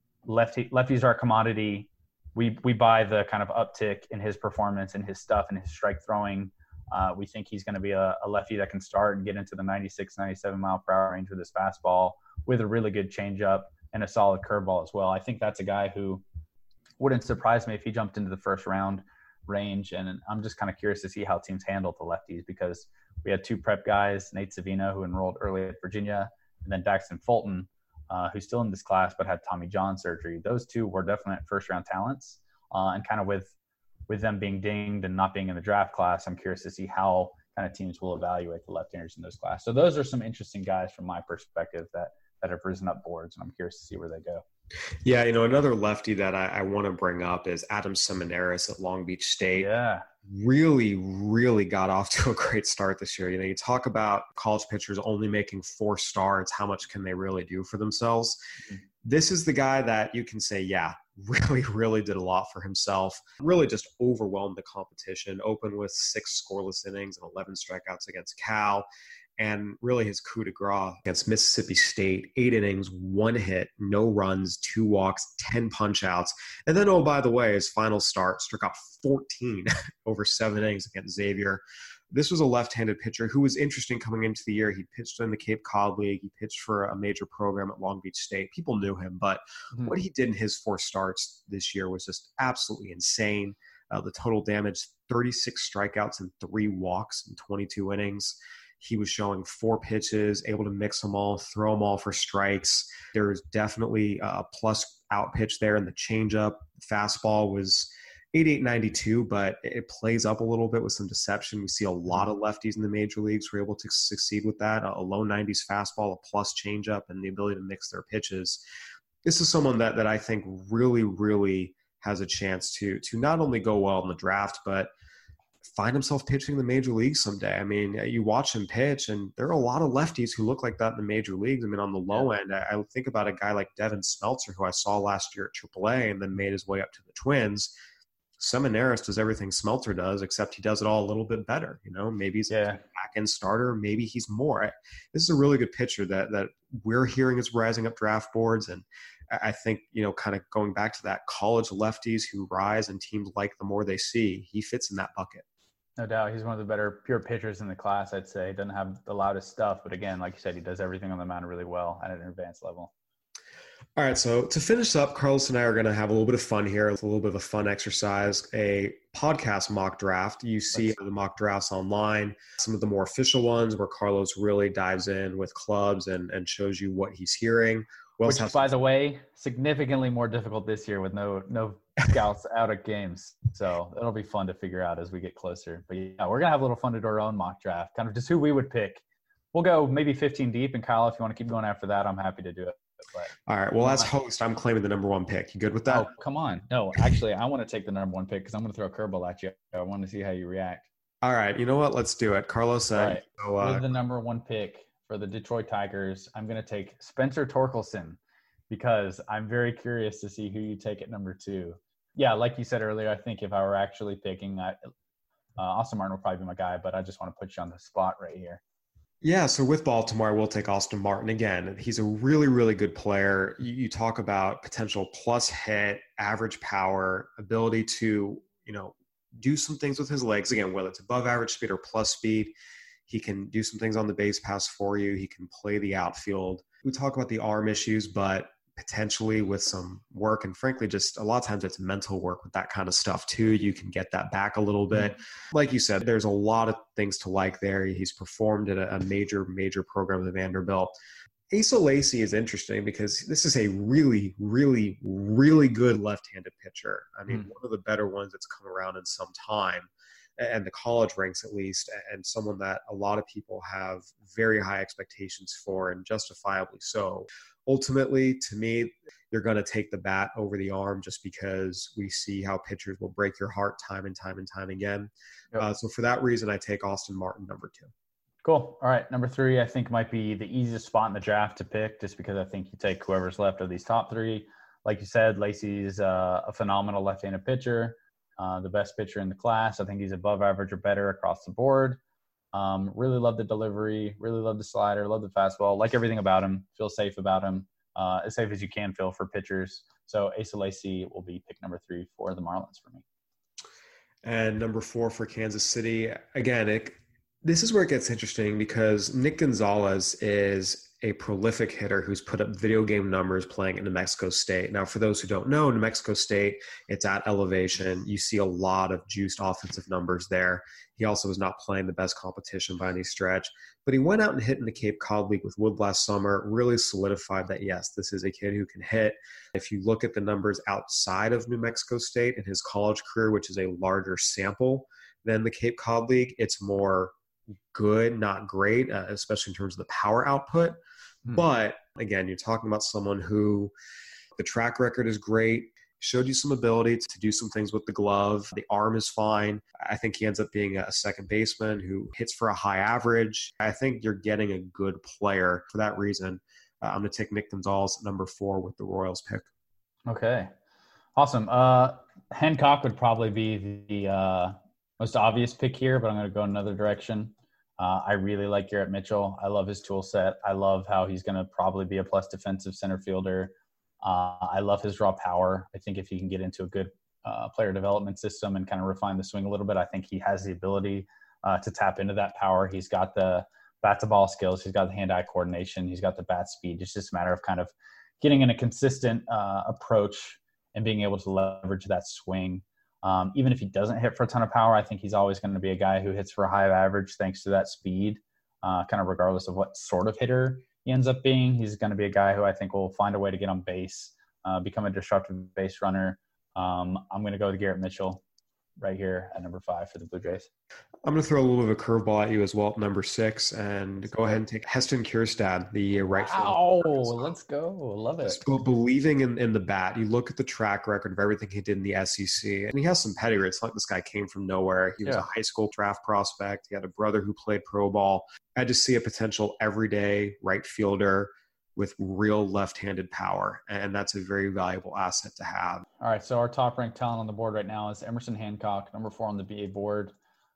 lefties are a commodity. We buy the kind of uptick in his performance and his stuff and his strike throwing. We think he's going to be a lefty that can start and get into the 96, 97 mile per hour range with his fastball with a really good changeup and a solid curveball as well. I think that's a guy who wouldn't surprise me if he jumped into the first round range, and I'm just kind of curious to see how teams handle the lefties because we had 2 prep guys, Nate Savino, who enrolled early at Virginia, and then Daxton Fulton, who's still in this class but had Tommy John surgery. Those 2 were definite first-round talents, and kind of with them being dinged and not being in the draft class, I'm curious to see how kind of teams will evaluate the left-handers in those classes. So those are some interesting guys from my perspective that have risen up boards, and I'm curious to see where they go. Yeah, another lefty that I want to bring up is Adam Seminaris at Long Beach State. Yeah. Really, really got off to a great start this year. You talk about college pitchers only making 4 starts. How much can they really do for themselves? Mm-hmm. This is the guy that you can say, yeah, really, really did a lot for himself. Really just overwhelmed the competition. Opened with 6 scoreless innings and 11 strikeouts against Cal. And really his coup de grace against Mississippi State, 8 innings, 1 hit, no runs, 2 walks, 10 punch outs. And then, oh, by the way, his final start struck out 14 over 7 innings against Xavier. This was a left-handed pitcher who was interesting coming into the year. He pitched in the Cape Cod League. He pitched for a major program at Long Beach State. People knew him, but what he did in his 4 starts this year was just absolutely insane. The total damage, 36 strikeouts and 3 walks in 22 innings. He was showing 4 pitches, able to mix them all, throw them all for strikes. There's definitely a plus out pitch there in the changeup. Fastball was 88-92, but it plays up a little bit with some deception. We see a lot of lefties in the major leagues who are able to succeed with that. A low 90s fastball, a plus changeup, and the ability to mix their pitches. This is someone that I think really, really has a chance to not only go well in the draft, but find himself pitching in the major leagues someday. I mean, you watch him pitch, and there are a lot of lefties who look like that in the major leagues. I mean, on the low end, I think about a guy like Devin Smeltzer, who I saw last year at AAA and then made his way up to the Twins. Seminaris does everything Smeltzer does, except he does it all a little bit better. Maybe he's a back-end starter. Maybe he's more. This is a really good pitcher that we're hearing is rising up draft boards. And I think, kind of going back to that college lefties who rise and teams like the more they see, he fits in that bucket. No doubt. He's one of the better pure pitchers in the class, I'd say. He doesn't have the loudest stuff, but again, like you said, he does everything on the mound really well at an advanced level. All right, so to finish up, Carlos and I are going to have a little bit of fun here. It's a little bit of a fun exercise, a podcast mock draft. You see the mock drafts online, some of the more official ones where Carlos really dives in with clubs and shows you what he's hearing. Which, by the way, significantly more difficult this year with no scouts out at games. So it'll be fun to figure out as we get closer. But yeah, we're gonna have a little fun to do our own mock draft, kind of just who we would pick. We'll go maybe 15 deep, and Kyle, if you want to keep going after that, I'm happy to do it. But, all right. Well, as host, I'm claiming the number 1 pick. You good with that? Oh, come on. No, actually, I want to take the number 1 pick because I'm going to throw a curveball at you. I want to see how you react. All right. You know what? Let's do it. Carlos said. All right. With the number 1 pick for the Detroit Tigers, I'm going to take Spencer Torkelson because I'm very curious to see who you take at number 2. Yeah, like you said earlier, I think if I were actually picking, Austin Martin would probably be my guy, but I just want to put you on the spot right here. Yeah, so with Baltimore, we'll take Austin Martin again. He's a really, really good player. You talk about potential plus hit, average power, ability to, do some things with his legs. Again, whether it's above average speed or plus speed, he can do some things on the base pass for you. He can play the outfield. We talk about the arm issues, but potentially with some work, and frankly, just a lot of times it's mental work with that kind of stuff too. You can get that back a little bit. Like you said, there's a lot of things to like there. He's performed at a major program at Vanderbilt. Asa Lacy is interesting because this is a really, really, really good left-handed pitcher. I mean, one of the better ones that's come around in some time, and the college ranks at least, and someone that a lot of people have very high expectations for, and justifiably so. Ultimately, to me, you're going to take the bat over the arm just because we see how pitchers will break your heart time and time again. Yep. So for that reason, I take Austin Martin, number 2. Cool. All right. Number 3, I think might be the easiest spot in the draft to pick just because I think you take whoever's left of these top 3. Like you said, Lacy's a phenomenal left-handed pitcher, the best pitcher in the class. I think he's above average or better across the board. Really love the delivery, really love the slider, love the fastball, like everything about him, feel safe about him, as safe as you can feel for pitchers. So Asa Lacy will be pick number 3 for the Marlins for me. And number 4 for Kansas City. Again, this is where it gets interesting because Nick Gonzalez is a prolific hitter who's put up video game numbers playing at New Mexico State. Now, for those who don't know, New Mexico State, it's at elevation. You see a lot of juiced offensive numbers there. He also was not playing the best competition by any stretch, but he went out and hit in the Cape Cod League with Wood last summer, really solidified that, yes, this is a kid who can hit. If you look at the numbers outside of New Mexico State in his college career, which is a larger sample than the Cape Cod League, it's more good, not great, especially in terms of the power output. But again, you're talking about someone who the track record is great, showed you some ability to do some things with the glove. The arm is fine. I think he ends up being a second baseman who hits for a high average. I think you're getting a good player for that reason. I'm going to take Nick Gonzalez at number 4 with the Royals pick. Okay. Awesome. Hancock would probably be the most obvious pick here, but I'm going to go another direction. I really like Garrett Mitchell. I love his tool set. I love how he's going to probably be a plus defensive center fielder. I love his raw power. I think if he can get into a good player development system and kind of refine the swing a little bit, I think he has the ability to tap into that power. He's got the bat-to-ball skills. He's got the hand-eye coordination. He's got the bat speed. It's just a matter of kind of getting in a consistent approach and being able to leverage that swing. Even if he doesn't hit for a ton of power, I think he's always going to be a guy who hits for a high average thanks to that speed, kind of regardless of what sort of hitter he ends up being. He's going to be a guy who I think will find a way to get on base, become a disruptive base runner. I'm going to go with Garrett Mitchell right here at number 5 for the Blue Jays. I'm going to throw a little bit of a curveball at you as well at number 6 and go ahead and take Heston Kjerstad, the right fielder. Oh, let's go. Love it. So believing in the bat, you look at the track record of everything he did in the SEC, and he has some pedigree. It's not like this guy came from nowhere. He was a high school draft prospect. He had a brother who played pro ball. I just see a potential everyday right fielder with real left-handed power, and that's a very valuable asset to have. All right, so our top-ranked talent on the board right now is Emerson Hancock, number 4 on the BA board.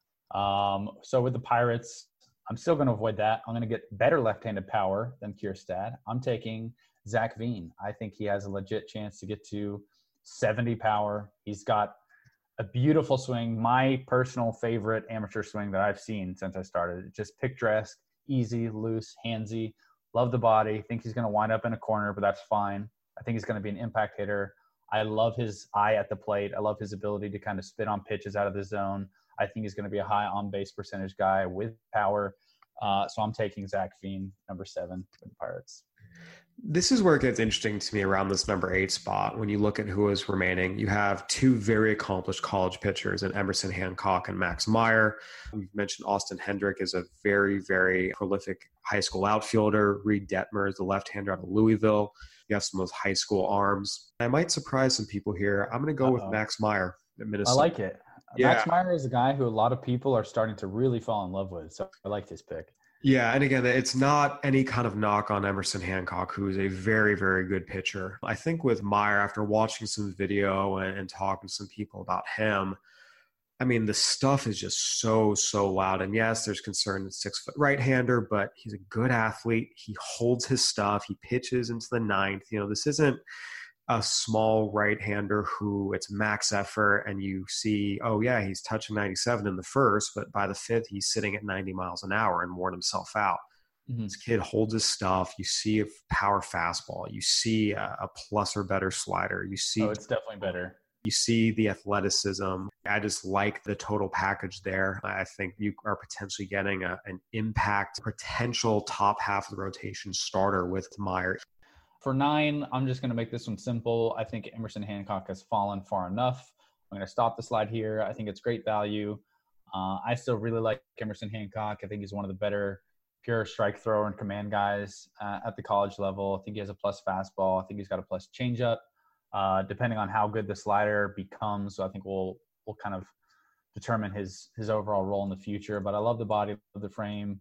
So with the Pirates, I'm still going to avoid that. I'm going to get better left-handed power than Kjerstad. I'm taking Zach Veen. I think he has a legit chance to get to 70 power. He's got a beautiful swing, my personal favorite amateur swing that I've seen since I started. Just picturesque, easy, loose, handsy. Love the body. Think he's going to wind up in a corner, but that's fine. I think he's going to be an impact hitter. I love his eye at the plate. I love his ability to kind of spit on pitches out of the zone. I think he's going to be a high on-base percentage guy with power. So I'm taking Zach Veen, number 7 for the Pirates. This is where it gets interesting to me around this number 8 spot. When you look at who is remaining, you have two very accomplished college pitchers in Emerson Hancock and Max Meyer. We've mentioned Austin Hendrick is a very, very prolific high school outfielder. Reed Detmer is the left-hander out of Louisville. You have some of those high school arms. I might surprise some people here. I'm going to go with Max Meyer at Minnesota. I like it. Yeah. Max Meyer is a guy who a lot of people are starting to really fall in love with, so I like his pick. Yeah, and again, it's not any kind of knock on Emerson Hancock, who is a very, very good pitcher. I think with Meyer, after watching some video and talking to some people about him, I mean, the stuff is just so loud. And yes, there's concern that 6-foot right-hander, but he's a good athlete. He holds his stuff. He pitches into the ninth. You know, this isn't a small right-hander who it's max effort and you see, oh yeah, he's touching 97 in the first, but by the fifth, he's sitting at 90 miles an hour and worn himself out. Mm-hmm. This kid holds his stuff. You see a power fastball. You see a plus or better slider. You see, it's definitely better. You see the athleticism. I just like the total package there. I think you are potentially getting an impact, potential top half of the rotation starter with Meyer. For 9, I'm just going to make this one simple. I think Emerson Hancock has fallen far enough. I'm going to stop the slide here. I think it's great value. I still really like Emerson Hancock. I think he's one of the better pure strike thrower and command guys at the college level. I think he has a plus fastball. I think he's got a plus changeup. Depending on how good the slider becomes, so I think we'll kind of determine his overall role in the future. But I love the body of the frame.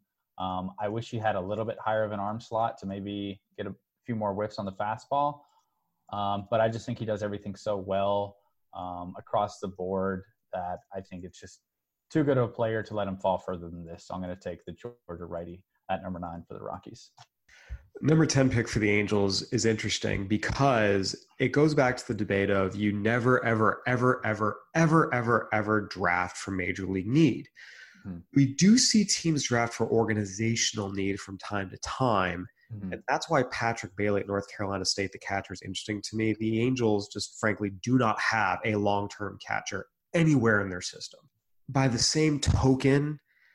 I wish he had a little bit higher of an arm slot to maybe get a few more whiffs on the fastball. But I just think he does everything so well across the board that I think it's just too good of a player to let him fall further than this. So I'm going to take the Georgia righty at number 9 for the Rockies. Number 10 pick for the Angels is interesting because it goes back to the debate of you never, ever draft for major league need. Mm-hmm. We do see teams draft for organizational need from time to time. Mm-hmm. And that's why Patrick Bailey at North Carolina State, the catcher, is interesting to me. The Angels just frankly do not have a long-term catcher anywhere in their system. By the same token,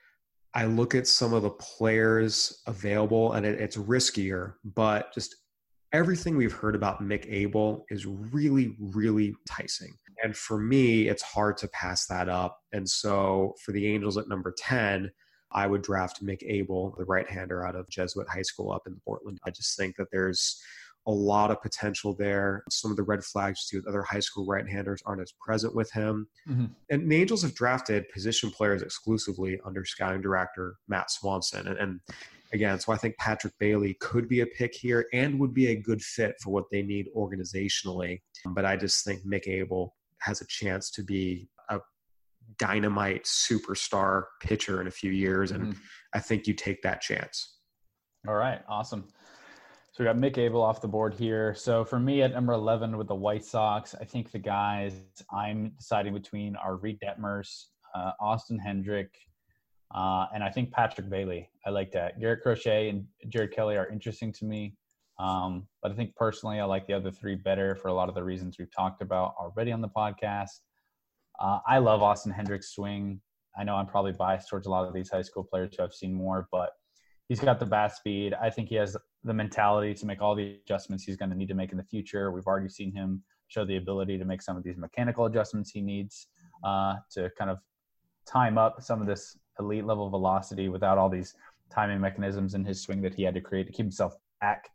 I look at some of the players available and it's riskier, but just everything we've heard about Mick Abel is really, really enticing. And for me, it's hard to pass that up. And so for the Angels at number 10, I would draft Mick Abel, the right-hander out of Jesuit High School up in Portland. I just think that there's a lot of potential there. Some of the red flags too, other high school right-handers aren't as present with him. Mm-hmm. And the Angels have drafted position players exclusively under scouting director Matt Swanson. And again, so I think Patrick Bailey could be a pick here and would be a good fit for what they need organizationally. But I just think Mick Abel has a chance to be a dynamite superstar pitcher in a few years. And I think you take that chance. All right. Awesome. So we got Mick Abel off the board here. So for me at number 11 with the White Sox, I think the guys I'm deciding between are Reed Detmers, Austin Hendrick, and I think Patrick Bailey. I like that. Garrett Crochet and Jared Kelly are interesting to me. But I think personally I like the other 3 better for a lot of the reasons we've talked about already on the podcast. I love Austin Hendrick's swing. I know I'm probably biased towards a lot of these high school players who I've seen more, but he's got the bat speed. I think he has the mentality to make all the adjustments he's going to need to make in the future. We've already seen him show the ability to make some of these mechanical adjustments he needs to kind of time up some of this elite level velocity without all these timing mechanisms in his swing that he had to create to keep himself back.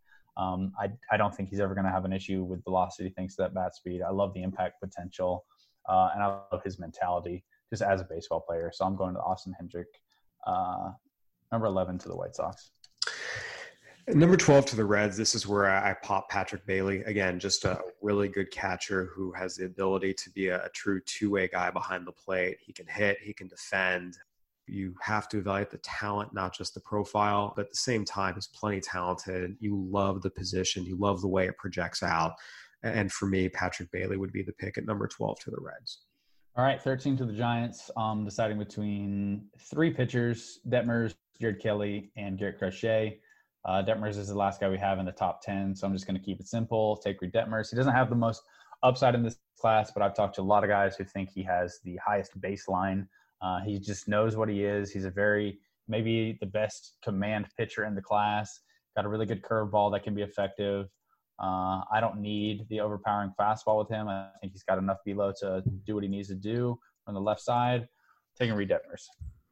I don't think he's ever going to have an issue with velocity thanks to that bat speed. I love the impact potential, and I love his mentality just as a baseball player. So I'm going to Austin Hendrick, number 11 to the White Sox. Number 12 to the Reds, this is where I pop Patrick Bailey. Again, just a really good catcher who has the ability to be a true two-way guy behind the plate. He can hit, he can defend. You have to evaluate the talent, not just the profile, but at the same time, he's plenty talented. You love the position. You love the way it projects out. And for me, Patrick Bailey would be the pick at number 12 to the Reds. All right, 13 to the Giants. Deciding between 3 pitchers, Detmers, Jared Kelly, and Garrett Crochet. Detmers is the last guy we have in the top 10, so I'm just going to keep it simple. Take Reed Detmers. He doesn't have the most upside in this class, but I've talked to a lot of guys who think he has the highest baseline. He just knows what he is. He's maybe the best command pitcher in the class. Got a really good curveball that can be effective. I don't need the overpowering fastball with him. I think he's got enough velo to do what he needs to do on the left side. Taking Reed Detmers.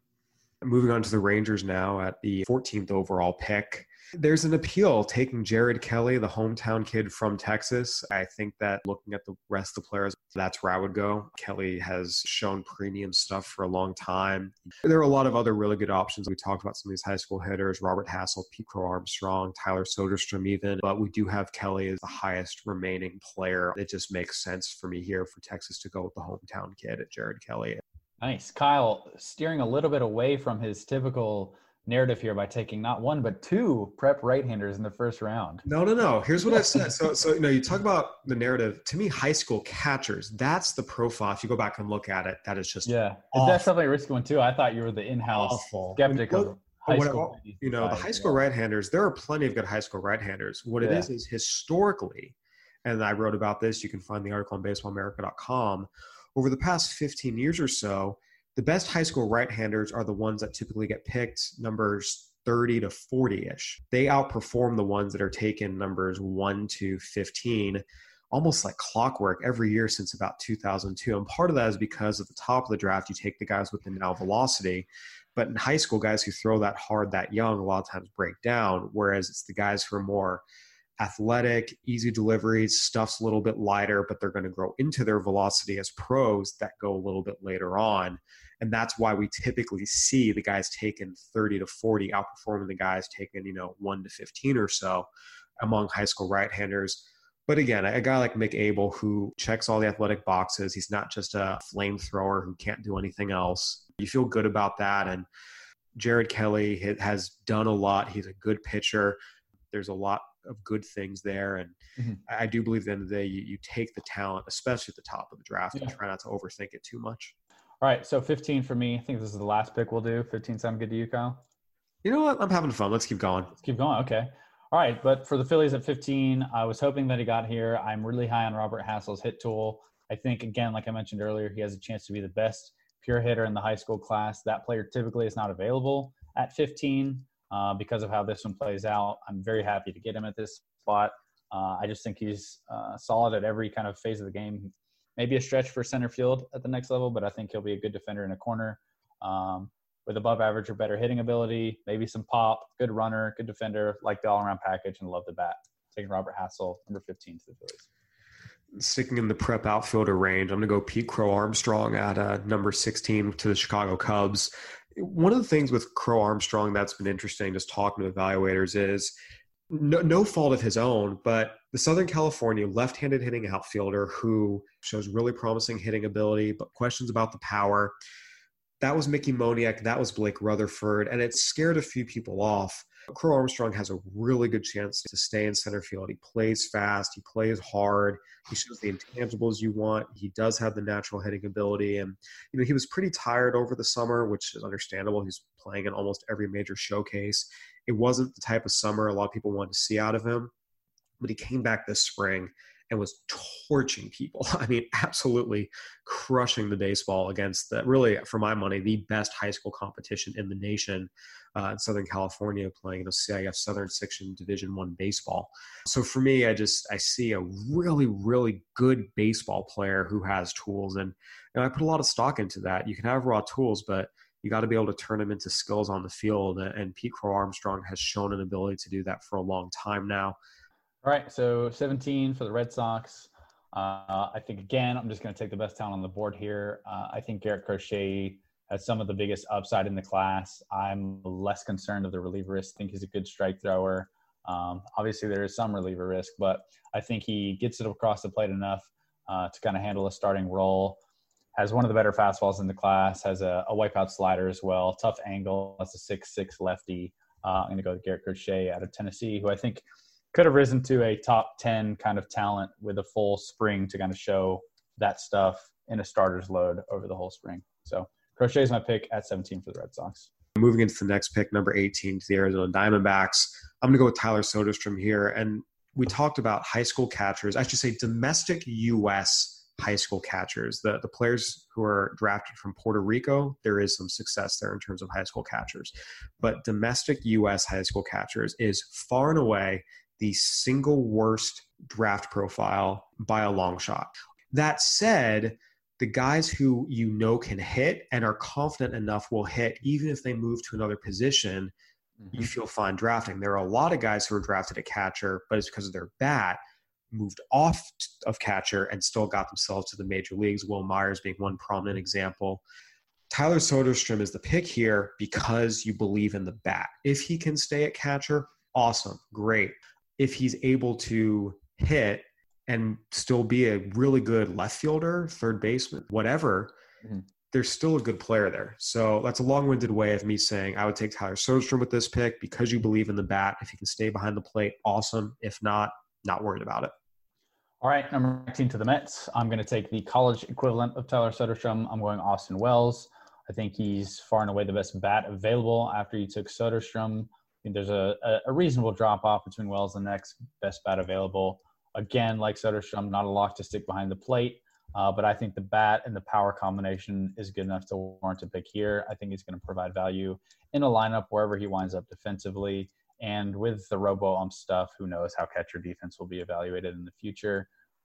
Moving on to the Rangers now at the 14th overall pick. There's an appeal taking Jared Kelly, the hometown kid from Texas. I think that looking at the rest of the players, that's where I would go. Kelly has shown premium stuff for a long time. There are a lot of other really good options. We talked about some of these high school hitters, Robert Hassel, Pete Crow Armstrong, Tyler Soderstrom even, but we do have Kelly as the highest remaining player. It just makes sense for me here for Texas to go with the hometown kid at Jared Kelly. Nice. Kyle steering a little bit away from his typical narrative here by taking not one but two prep right-handers in the first round. No. Here's what I said. So you talk about the narrative. To me, high school catchers, that's the profile. If you go back and look at it, that is just awful. That's definitely a risky one too. I thought you were the in-house skeptic of high school. The high school right-handers, there are plenty of good high school right-handers. What it is historically, and I wrote about this, you can find the article on baseballamerica.com, over the past 15 years or so, the best high school right-handers are the ones that typically get picked numbers 30 to 40-ish. They outperform the ones that are taken numbers 1 to 15, almost like clockwork every year since about 2002. And part of that is because at the top of the draft, you take the guys with the now velocity. But in high school, guys who throw that hard that young a lot of times break down, whereas it's the guys who are more athletic, easy deliveries, stuff's a little bit lighter, but they're going to grow into their velocity as pros that go a little bit later on. And that's why we typically see the guys taken 30 to 40 outperforming the guys taken, 1 to 15 or so among high school right-handers. But again, a guy like Mick Abel who checks all the athletic boxes, he's not just a flamethrower who can't do anything else. You feel good about that. And Jared Kelly has done a lot. He's a good pitcher. There's a lot of good things there. And I do believe at the end of the day, you take the talent, especially at the top of the draft, and try not to overthink it too much. All right, so 15 for me. I think this is the last pick we'll do. 15 sound good to you, Kyle? You know what? I'm having fun. Let's keep going. Okay. All right, but for the Phillies at 15, I was hoping that he got here. I'm really high on Robert Hassel's hit tool. I think, again, like I mentioned earlier, he has a chance to be the best pure hitter in the high school class. That player typically is not available at 15 because of how this one plays out. I'm very happy to get him at this spot. I just think he's solid at every kind of phase of the game. Maybe a stretch for center field at the next level, but I think he'll be a good defender in a corner with above average or better hitting ability, maybe some pop, good runner, good defender, like the all-around package, and love the bat. Taking Robert Hassel, number 15 to the Phillies. Sticking in the prep outfielder range, I'm going to go Pete Crow Armstrong at number 16 to the Chicago Cubs. One of the things with Crow Armstrong that's been interesting just talking to evaluators is no fault of his own, but the Southern California left-handed hitting outfielder who shows really promising hitting ability, but questions about the power. That was Mickey Moniak. That was Blake Rutherford, and it scared a few people off. Crow Armstrong has a really good chance to stay in center field. He plays fast. He plays hard. He shows the intangibles you want. He does have the natural hitting ability. And, he was pretty tired over the summer, which is understandable. He's playing in almost every major showcase. It wasn't the type of summer a lot of people wanted to see out of him, but he came back this spring and was torching people. I mean, absolutely crushing the baseball against really, for my money, the best high school competition in the nation in Southern California, playing CIF Southern Section Division I baseball. So for me, I see a really, really good baseball player who has tools. And I put a lot of stock into that. You can have raw tools, but you got to be able to turn them into skills on the field. And Pete Crow Armstrong has shown an ability to do that for a long time now. All right, so 17 for the Red Sox. I think, again, I'm just going to take the best talent on the board here. I think Garrett Crochet has some of the biggest upside in the class. I'm less concerned of the reliever risk. I think he's a good strike thrower. Obviously, there is some reliever risk, but I think he gets it across the plate enough to kind of handle a starting role. Has one of the better fastballs in the class, has a wipeout slider as well. Tough angle, that's a 6'6" lefty. I'm going to go with Garrett Crochet out of Tennessee, who I think – could have risen to a top 10 kind of talent with a full spring to kind of show that stuff in a starter's load over the whole spring. So Crochet is my pick at 17 for the Red Sox. Moving into the next pick, number 18 to the Arizona Diamondbacks. I'm going to go with Tyler Soderstrom here. And we talked about high school catchers. I should say domestic U.S. high school catchers. The players who are drafted from Puerto Rico, there is some success there in terms of high school catchers. But domestic U.S. high school catchers is far and away the single worst draft profile by a long shot. That said, the guys who can hit and are confident enough will hit even if they move to another position, you feel fine drafting. There are a lot of guys who are drafted at catcher, but it's because of their bat, moved off of catcher and still got themselves to the major leagues. Will Myers being one prominent example. Tyler Soderstrom is the pick here because you believe in the bat. If he can stay at catcher, awesome, great. If he's able to hit and still be a really good left fielder, third baseman, whatever, there's still a good player there. So that's a long-winded way of me saying I would take Tyler Soderstrom with this pick because you believe in the bat. If he can stay behind the plate, awesome. If not, not worried about it. All right, number 19 to the Mets. I'm going to take the college equivalent of Tyler Soderstrom. I'm going Austin Wells. I think he's far and away the best bat available after you took Soderstrom. I think there's a reasonable drop-off between Wells and the next best bat available. Again, like Soderstrom, not a lock to stick behind the plate. But I think the bat and the power combination is good enough to warrant a pick here. I think he's going to provide value in a lineup wherever he winds up defensively. And with the robo-ump stuff, who knows how catcher defense will be evaluated in the future.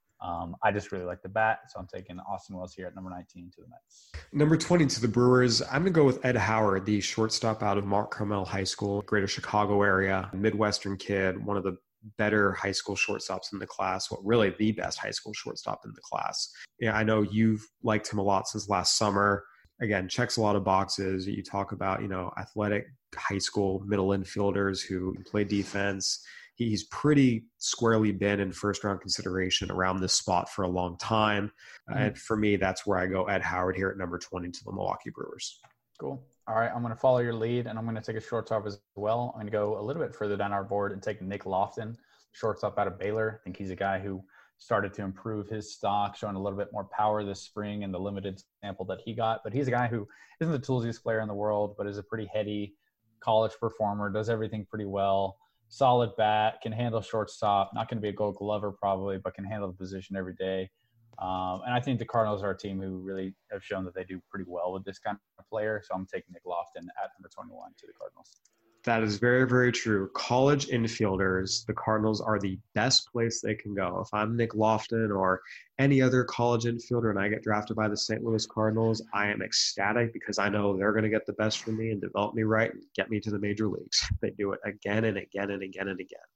I just really like the bat, so I'm taking Austin Wells here at number 19 to the Mets. Number 20 to the Brewers, I'm going to go with Ed Howard, the shortstop out of Mark Carmel High School, Greater Chicago area, Midwestern kid, one of the better high school shortstops in the class. Well, really the best high school shortstop in the class. Yeah, I know you've liked him a lot since last summer. Again, checks a lot of boxes. You talk about, athletic high school middle infielders who play defense. He's pretty squarely been in first-round consideration around this spot for a long time. And for me, that's where I go Ed Howard here at number 20 to the Milwaukee Brewers. Cool. All right, I'm going to follow your lead, and I'm going to take a shortstop as well. I'm going to go a little bit further down our board and take Nick Lofton, shortstop out of Baylor. I think he's a guy who started to improve his stock, showing a little bit more power this spring in the limited sample that he got. But he's a guy who isn't the toolsiest player in the world, but is a pretty heady college performer, does everything pretty well. Solid bat, can handle shortstop, not going to be a gold glover probably, but can handle the position every day. And I think the Cardinals are a team who really have shown that they do pretty well with this kind of player. So I'm taking Nick Lofton at number 21 to the Cardinals. That is very, very true. College infielders, the Cardinals are the best place they can go. If I'm Nick Lofton or any other college infielder and I get drafted by the St. Louis Cardinals, I am ecstatic because I know they're going to get the best from me and develop me right and get me to the major leagues. They do it again and again and again and again.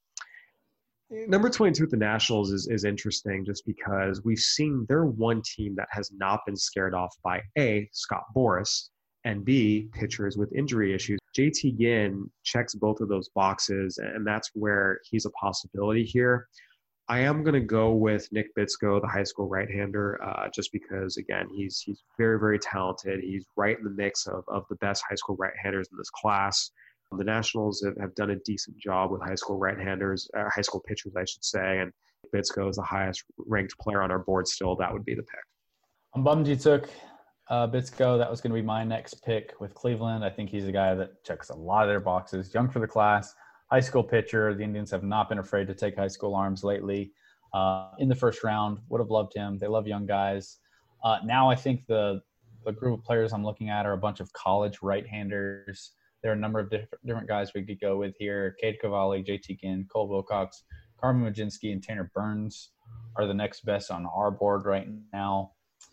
Number 22 with the Nationals is interesting just because we've seen they're one team that has not been scared off by A, Scott Boras, and B, pitchers with injury issues. JT Ginn checks both of those boxes, and that's where he's a possibility here. I am going to go with Nick Bitsko, the high school right-hander, just because, again, he's very, very talented. He's right in the mix of the best high school right-handers in this class. The Nationals have done a decent job with high school right-handers, high school pitchers, I should say, and Bitsko is the highest ranked player on our board still. That would be the pick. I'm bummed you took Bitsko. That was going to be my next pick with Cleveland. I think he's a guy that checks a lot of their boxes. Young for the class, high school pitcher. The Indians have not been afraid to take high school arms lately. In the first round, would have loved him. They love young guys. Now I think the group of players I'm looking at are a bunch of college right-handers. There are a number of different guys we could go with here. Cade Cavalli, JT Ginn, Cole Wilcox, Carmen Mlodzinski, and Tanner Burns are the next best on our board right now.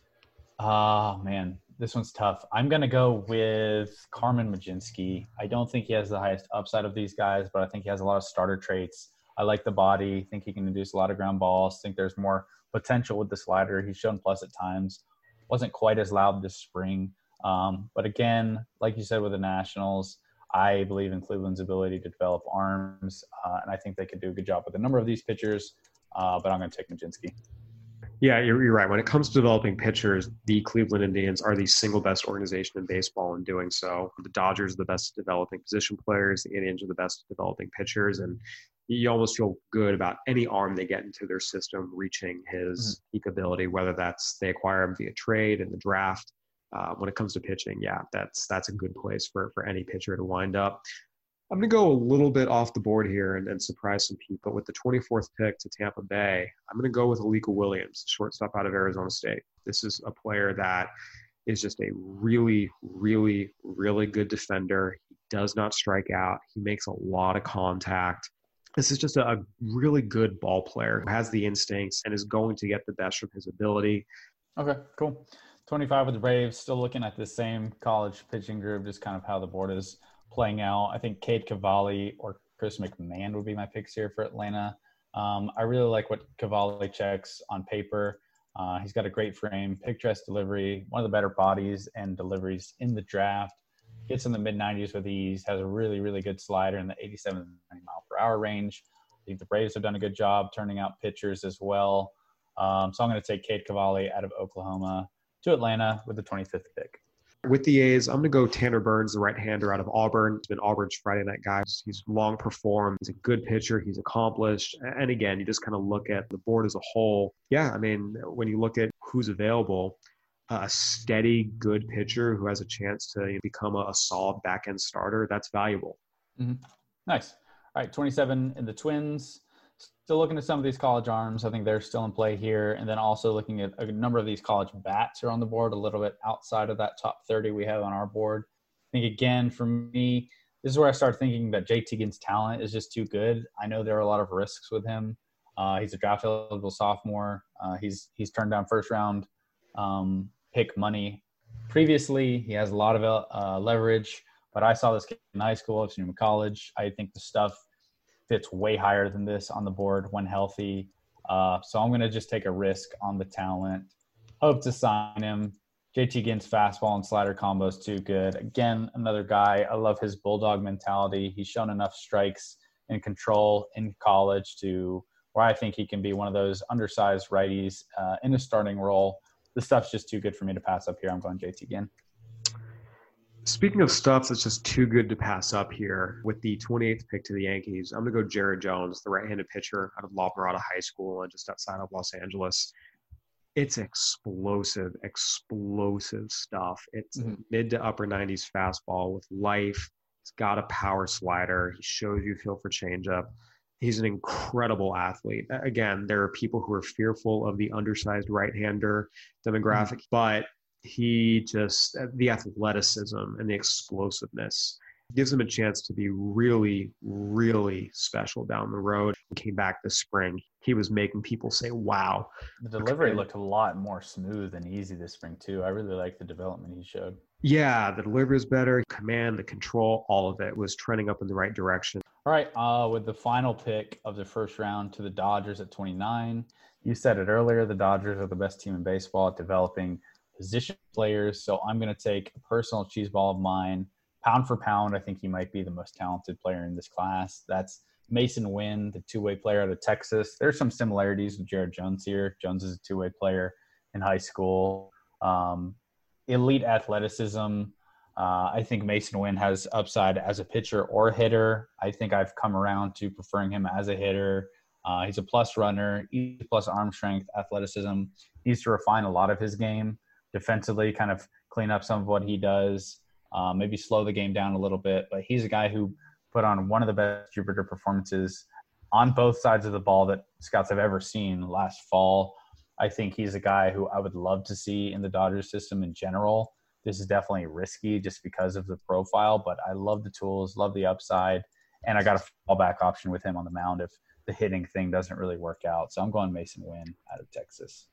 Man, this one's tough. I'm going to go with Carmen Mlodzinski. I don't think he has the highest upside of these guys, but I think he has a lot of starter traits. I like the body. I think he can induce a lot of ground balls. I think there's more potential with the slider. He's shown plus at times. Wasn't quite as loud this spring. But again, like you said with the Nationals, I believe in Cleveland's ability to develop arms, and I think they could do a good job with a number of these pitchers, but I'm going to take Mlodzinski. Yeah, you're right. When it comes to developing pitchers, the Cleveland Indians are the single best organization in baseball in doing so. The Dodgers are the best at developing position players. The Indians are the best at developing pitchers, and you almost feel good about any arm they get into their system reaching his peak ability, whether that's they acquire him via trade in the draft. When it comes to pitching, yeah, that's a good place for any pitcher to wind up. I'm going to go a little bit off the board here and surprise some people. With the 24th pick to Tampa Bay, I'm going to go with Alika Williams, shortstop out of Arizona State. This is a player that is just a really, really, really good defender. He does not strike out. He makes a lot of contact. This is just a really good ball player who has the instincts and is going to get the best from his ability. Okay, cool. 25 with the Braves, still looking at the same college pitching group, just kind of how the board is playing out. I think Cade Cavalli or Chris McMahon would be my picks here for Atlanta. I really like what Cavalli checks on paper. He's got a great frame, picturesque delivery, one of the better bodies and deliveries in the draft. Gets in the mid-90s with ease, has a really, really good slider in the 87 to 90 mile per hour range. I think the Braves have done a good job turning out pitchers as well. So I'm going to take Cade Cavalli out of Oklahoma to Atlanta with the 25th pick. With the A's, I'm going to go Tanner Burns, the right-hander out of Auburn. He's been Auburn's Friday night guy. He's long performed. He's a good pitcher. He's accomplished. And again, you just kind of look at the board as a whole. Yeah, I mean, when you look at who's available, a steady, good pitcher who has a chance to become a solid back-end starter, that's valuable. Mm-hmm. Nice. All right, 27 in the Twins. Still looking at some of these college arms. I think they're still in play here. And then also looking at a number of these college bats who are on the board a little bit outside of that top 30 we have on our board. I think, again, for me, this is where I start thinking that JT Ginn's talent is just too good. I know there are a lot of risks with him. He's a draft-eligible sophomore. He's turned down first-round pick money previously. He has a lot of leverage. But I saw this kid in high school. I've seen him in college. I think the stuff fits way higher than this on the board when healthy. So I'm going to just take a risk on the talent. Hope to sign him. JT Ginn's fastball and slider combo is too good. Again, another guy. I love his bulldog mentality. He's shown enough strikes and control in college to where I think he can be one of those undersized righties in a starting role. The stuff's just too good for me to pass up here. I'm going JT Ginn. Speaking of stuff that's just too good to pass up here, with the 28th pick to the Yankees, I'm going to go Jared Jones, the right-handed pitcher out of La Mirada High School and just outside of Los Angeles. It's explosive stuff. It's mid to upper 90s fastball with life. He's got a power slider. He shows you feel for changeup. He's an incredible athlete. Again, there are people who are fearful of the undersized right-hander demographic, but he just, the athleticism and the explosiveness gives him a chance to be really, really special down the road. He came back this spring. He was making people say, wow. The delivery looked a lot more smooth and easy this spring, too. I really like the development he showed. Yeah, the delivery is better. Command, the control, all of it was trending up in the right direction. All right, with the final pick of the first round to the Dodgers at 29. You said it earlier, the Dodgers are the best team in baseball at developing position players. So I'm going to take a personal cheese ball of mine. Pound for pound, I think he might be the most talented player in this class. That's Mason Wynn, the two-way player out of Texas. There's some similarities with Jared Jones here. Jones is a two-way player in high school. Elite athleticism. I think Mason Wynn has upside as a pitcher or a hitter. I think I've come around to preferring him as a hitter. He's a plus runner, plus arm strength, athleticism. Needs to refine a lot of his game. Defensively, kind of clean up some of what he does, maybe slow the game down a little bit. But he's a guy who put on one of the best Jupiter performances on both sides of the ball that scouts have ever seen last fall. I think he's a guy who I would love to see in the Dodgers system in general. This is definitely risky just because of the profile, but I love the tools, love the upside, and I got a fallback option with him on the mound if the hitting thing doesn't really work out. So I'm going Mason Wynn out of Texas.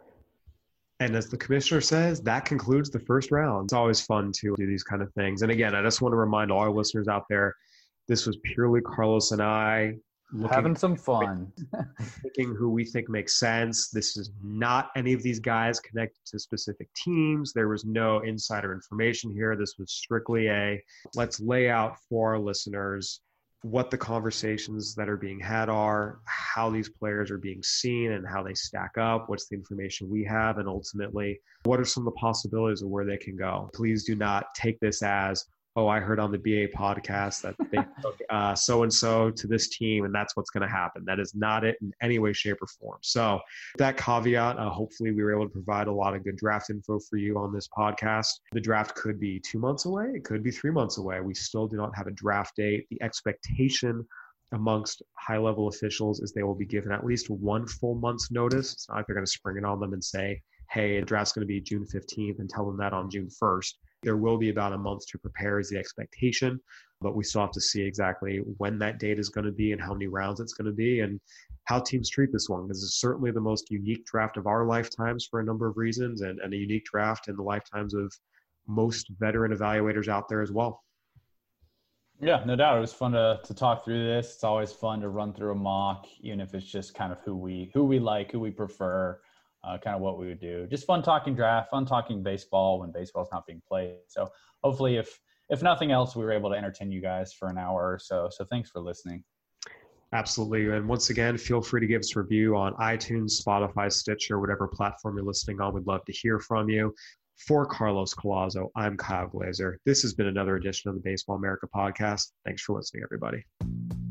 And as the commissioner says, that concludes the first round. It's always fun to do these kind of things. And again, I just want to remind all our listeners out there, this was purely Carlos and I having some fun. Picking who we think makes sense. This is not any of these guys connected to specific teams. There was no insider information here. This was strictly let's lay out for our listeners what the conversations that are being had are, how these players are being seen and how they stack up, what's the information we have, and ultimately, what are some of the possibilities of where they can go. Please do not take this as, oh, I heard on the BA podcast that they took so-and-so to this team, and that's what's going to happen. That is not it in any way, shape, or form. So that caveat, hopefully we were able to provide a lot of good draft info for you on this podcast. The draft could be 2 months away. It could be 3 months away. We still do not have a draft date. The expectation amongst high-level officials is they will be given at least 1 full month's notice. It's not like they're going to spring it on them and say, hey, the draft's going to be June 15th and tell them that on June 1st. There will be about a month to prepare is the expectation, but we still have to see exactly when that date is going to be and how many rounds it's going to be and how teams treat this one. This is certainly the most unique draft of our lifetimes for a number of reasons and a unique draft in the lifetimes of most veteran evaluators out there as well. Yeah, no doubt. It was fun to talk through this. It's always fun to run through a mock, even if it's just kind of who we like, who we prefer. Kind of what we would do. Just fun talking draft, fun talking baseball when baseball's not being played. So hopefully if nothing else, we were able to entertain you guys for an hour or so. So thanks for listening. Absolutely. And once again, feel free to give us a review on iTunes, Spotify, Stitcher, whatever platform you're listening on. We'd love to hear from you. For Carlos Collazo, I'm Kyle Glazer. This has been another edition of the Baseball America podcast. Thanks for listening, everybody.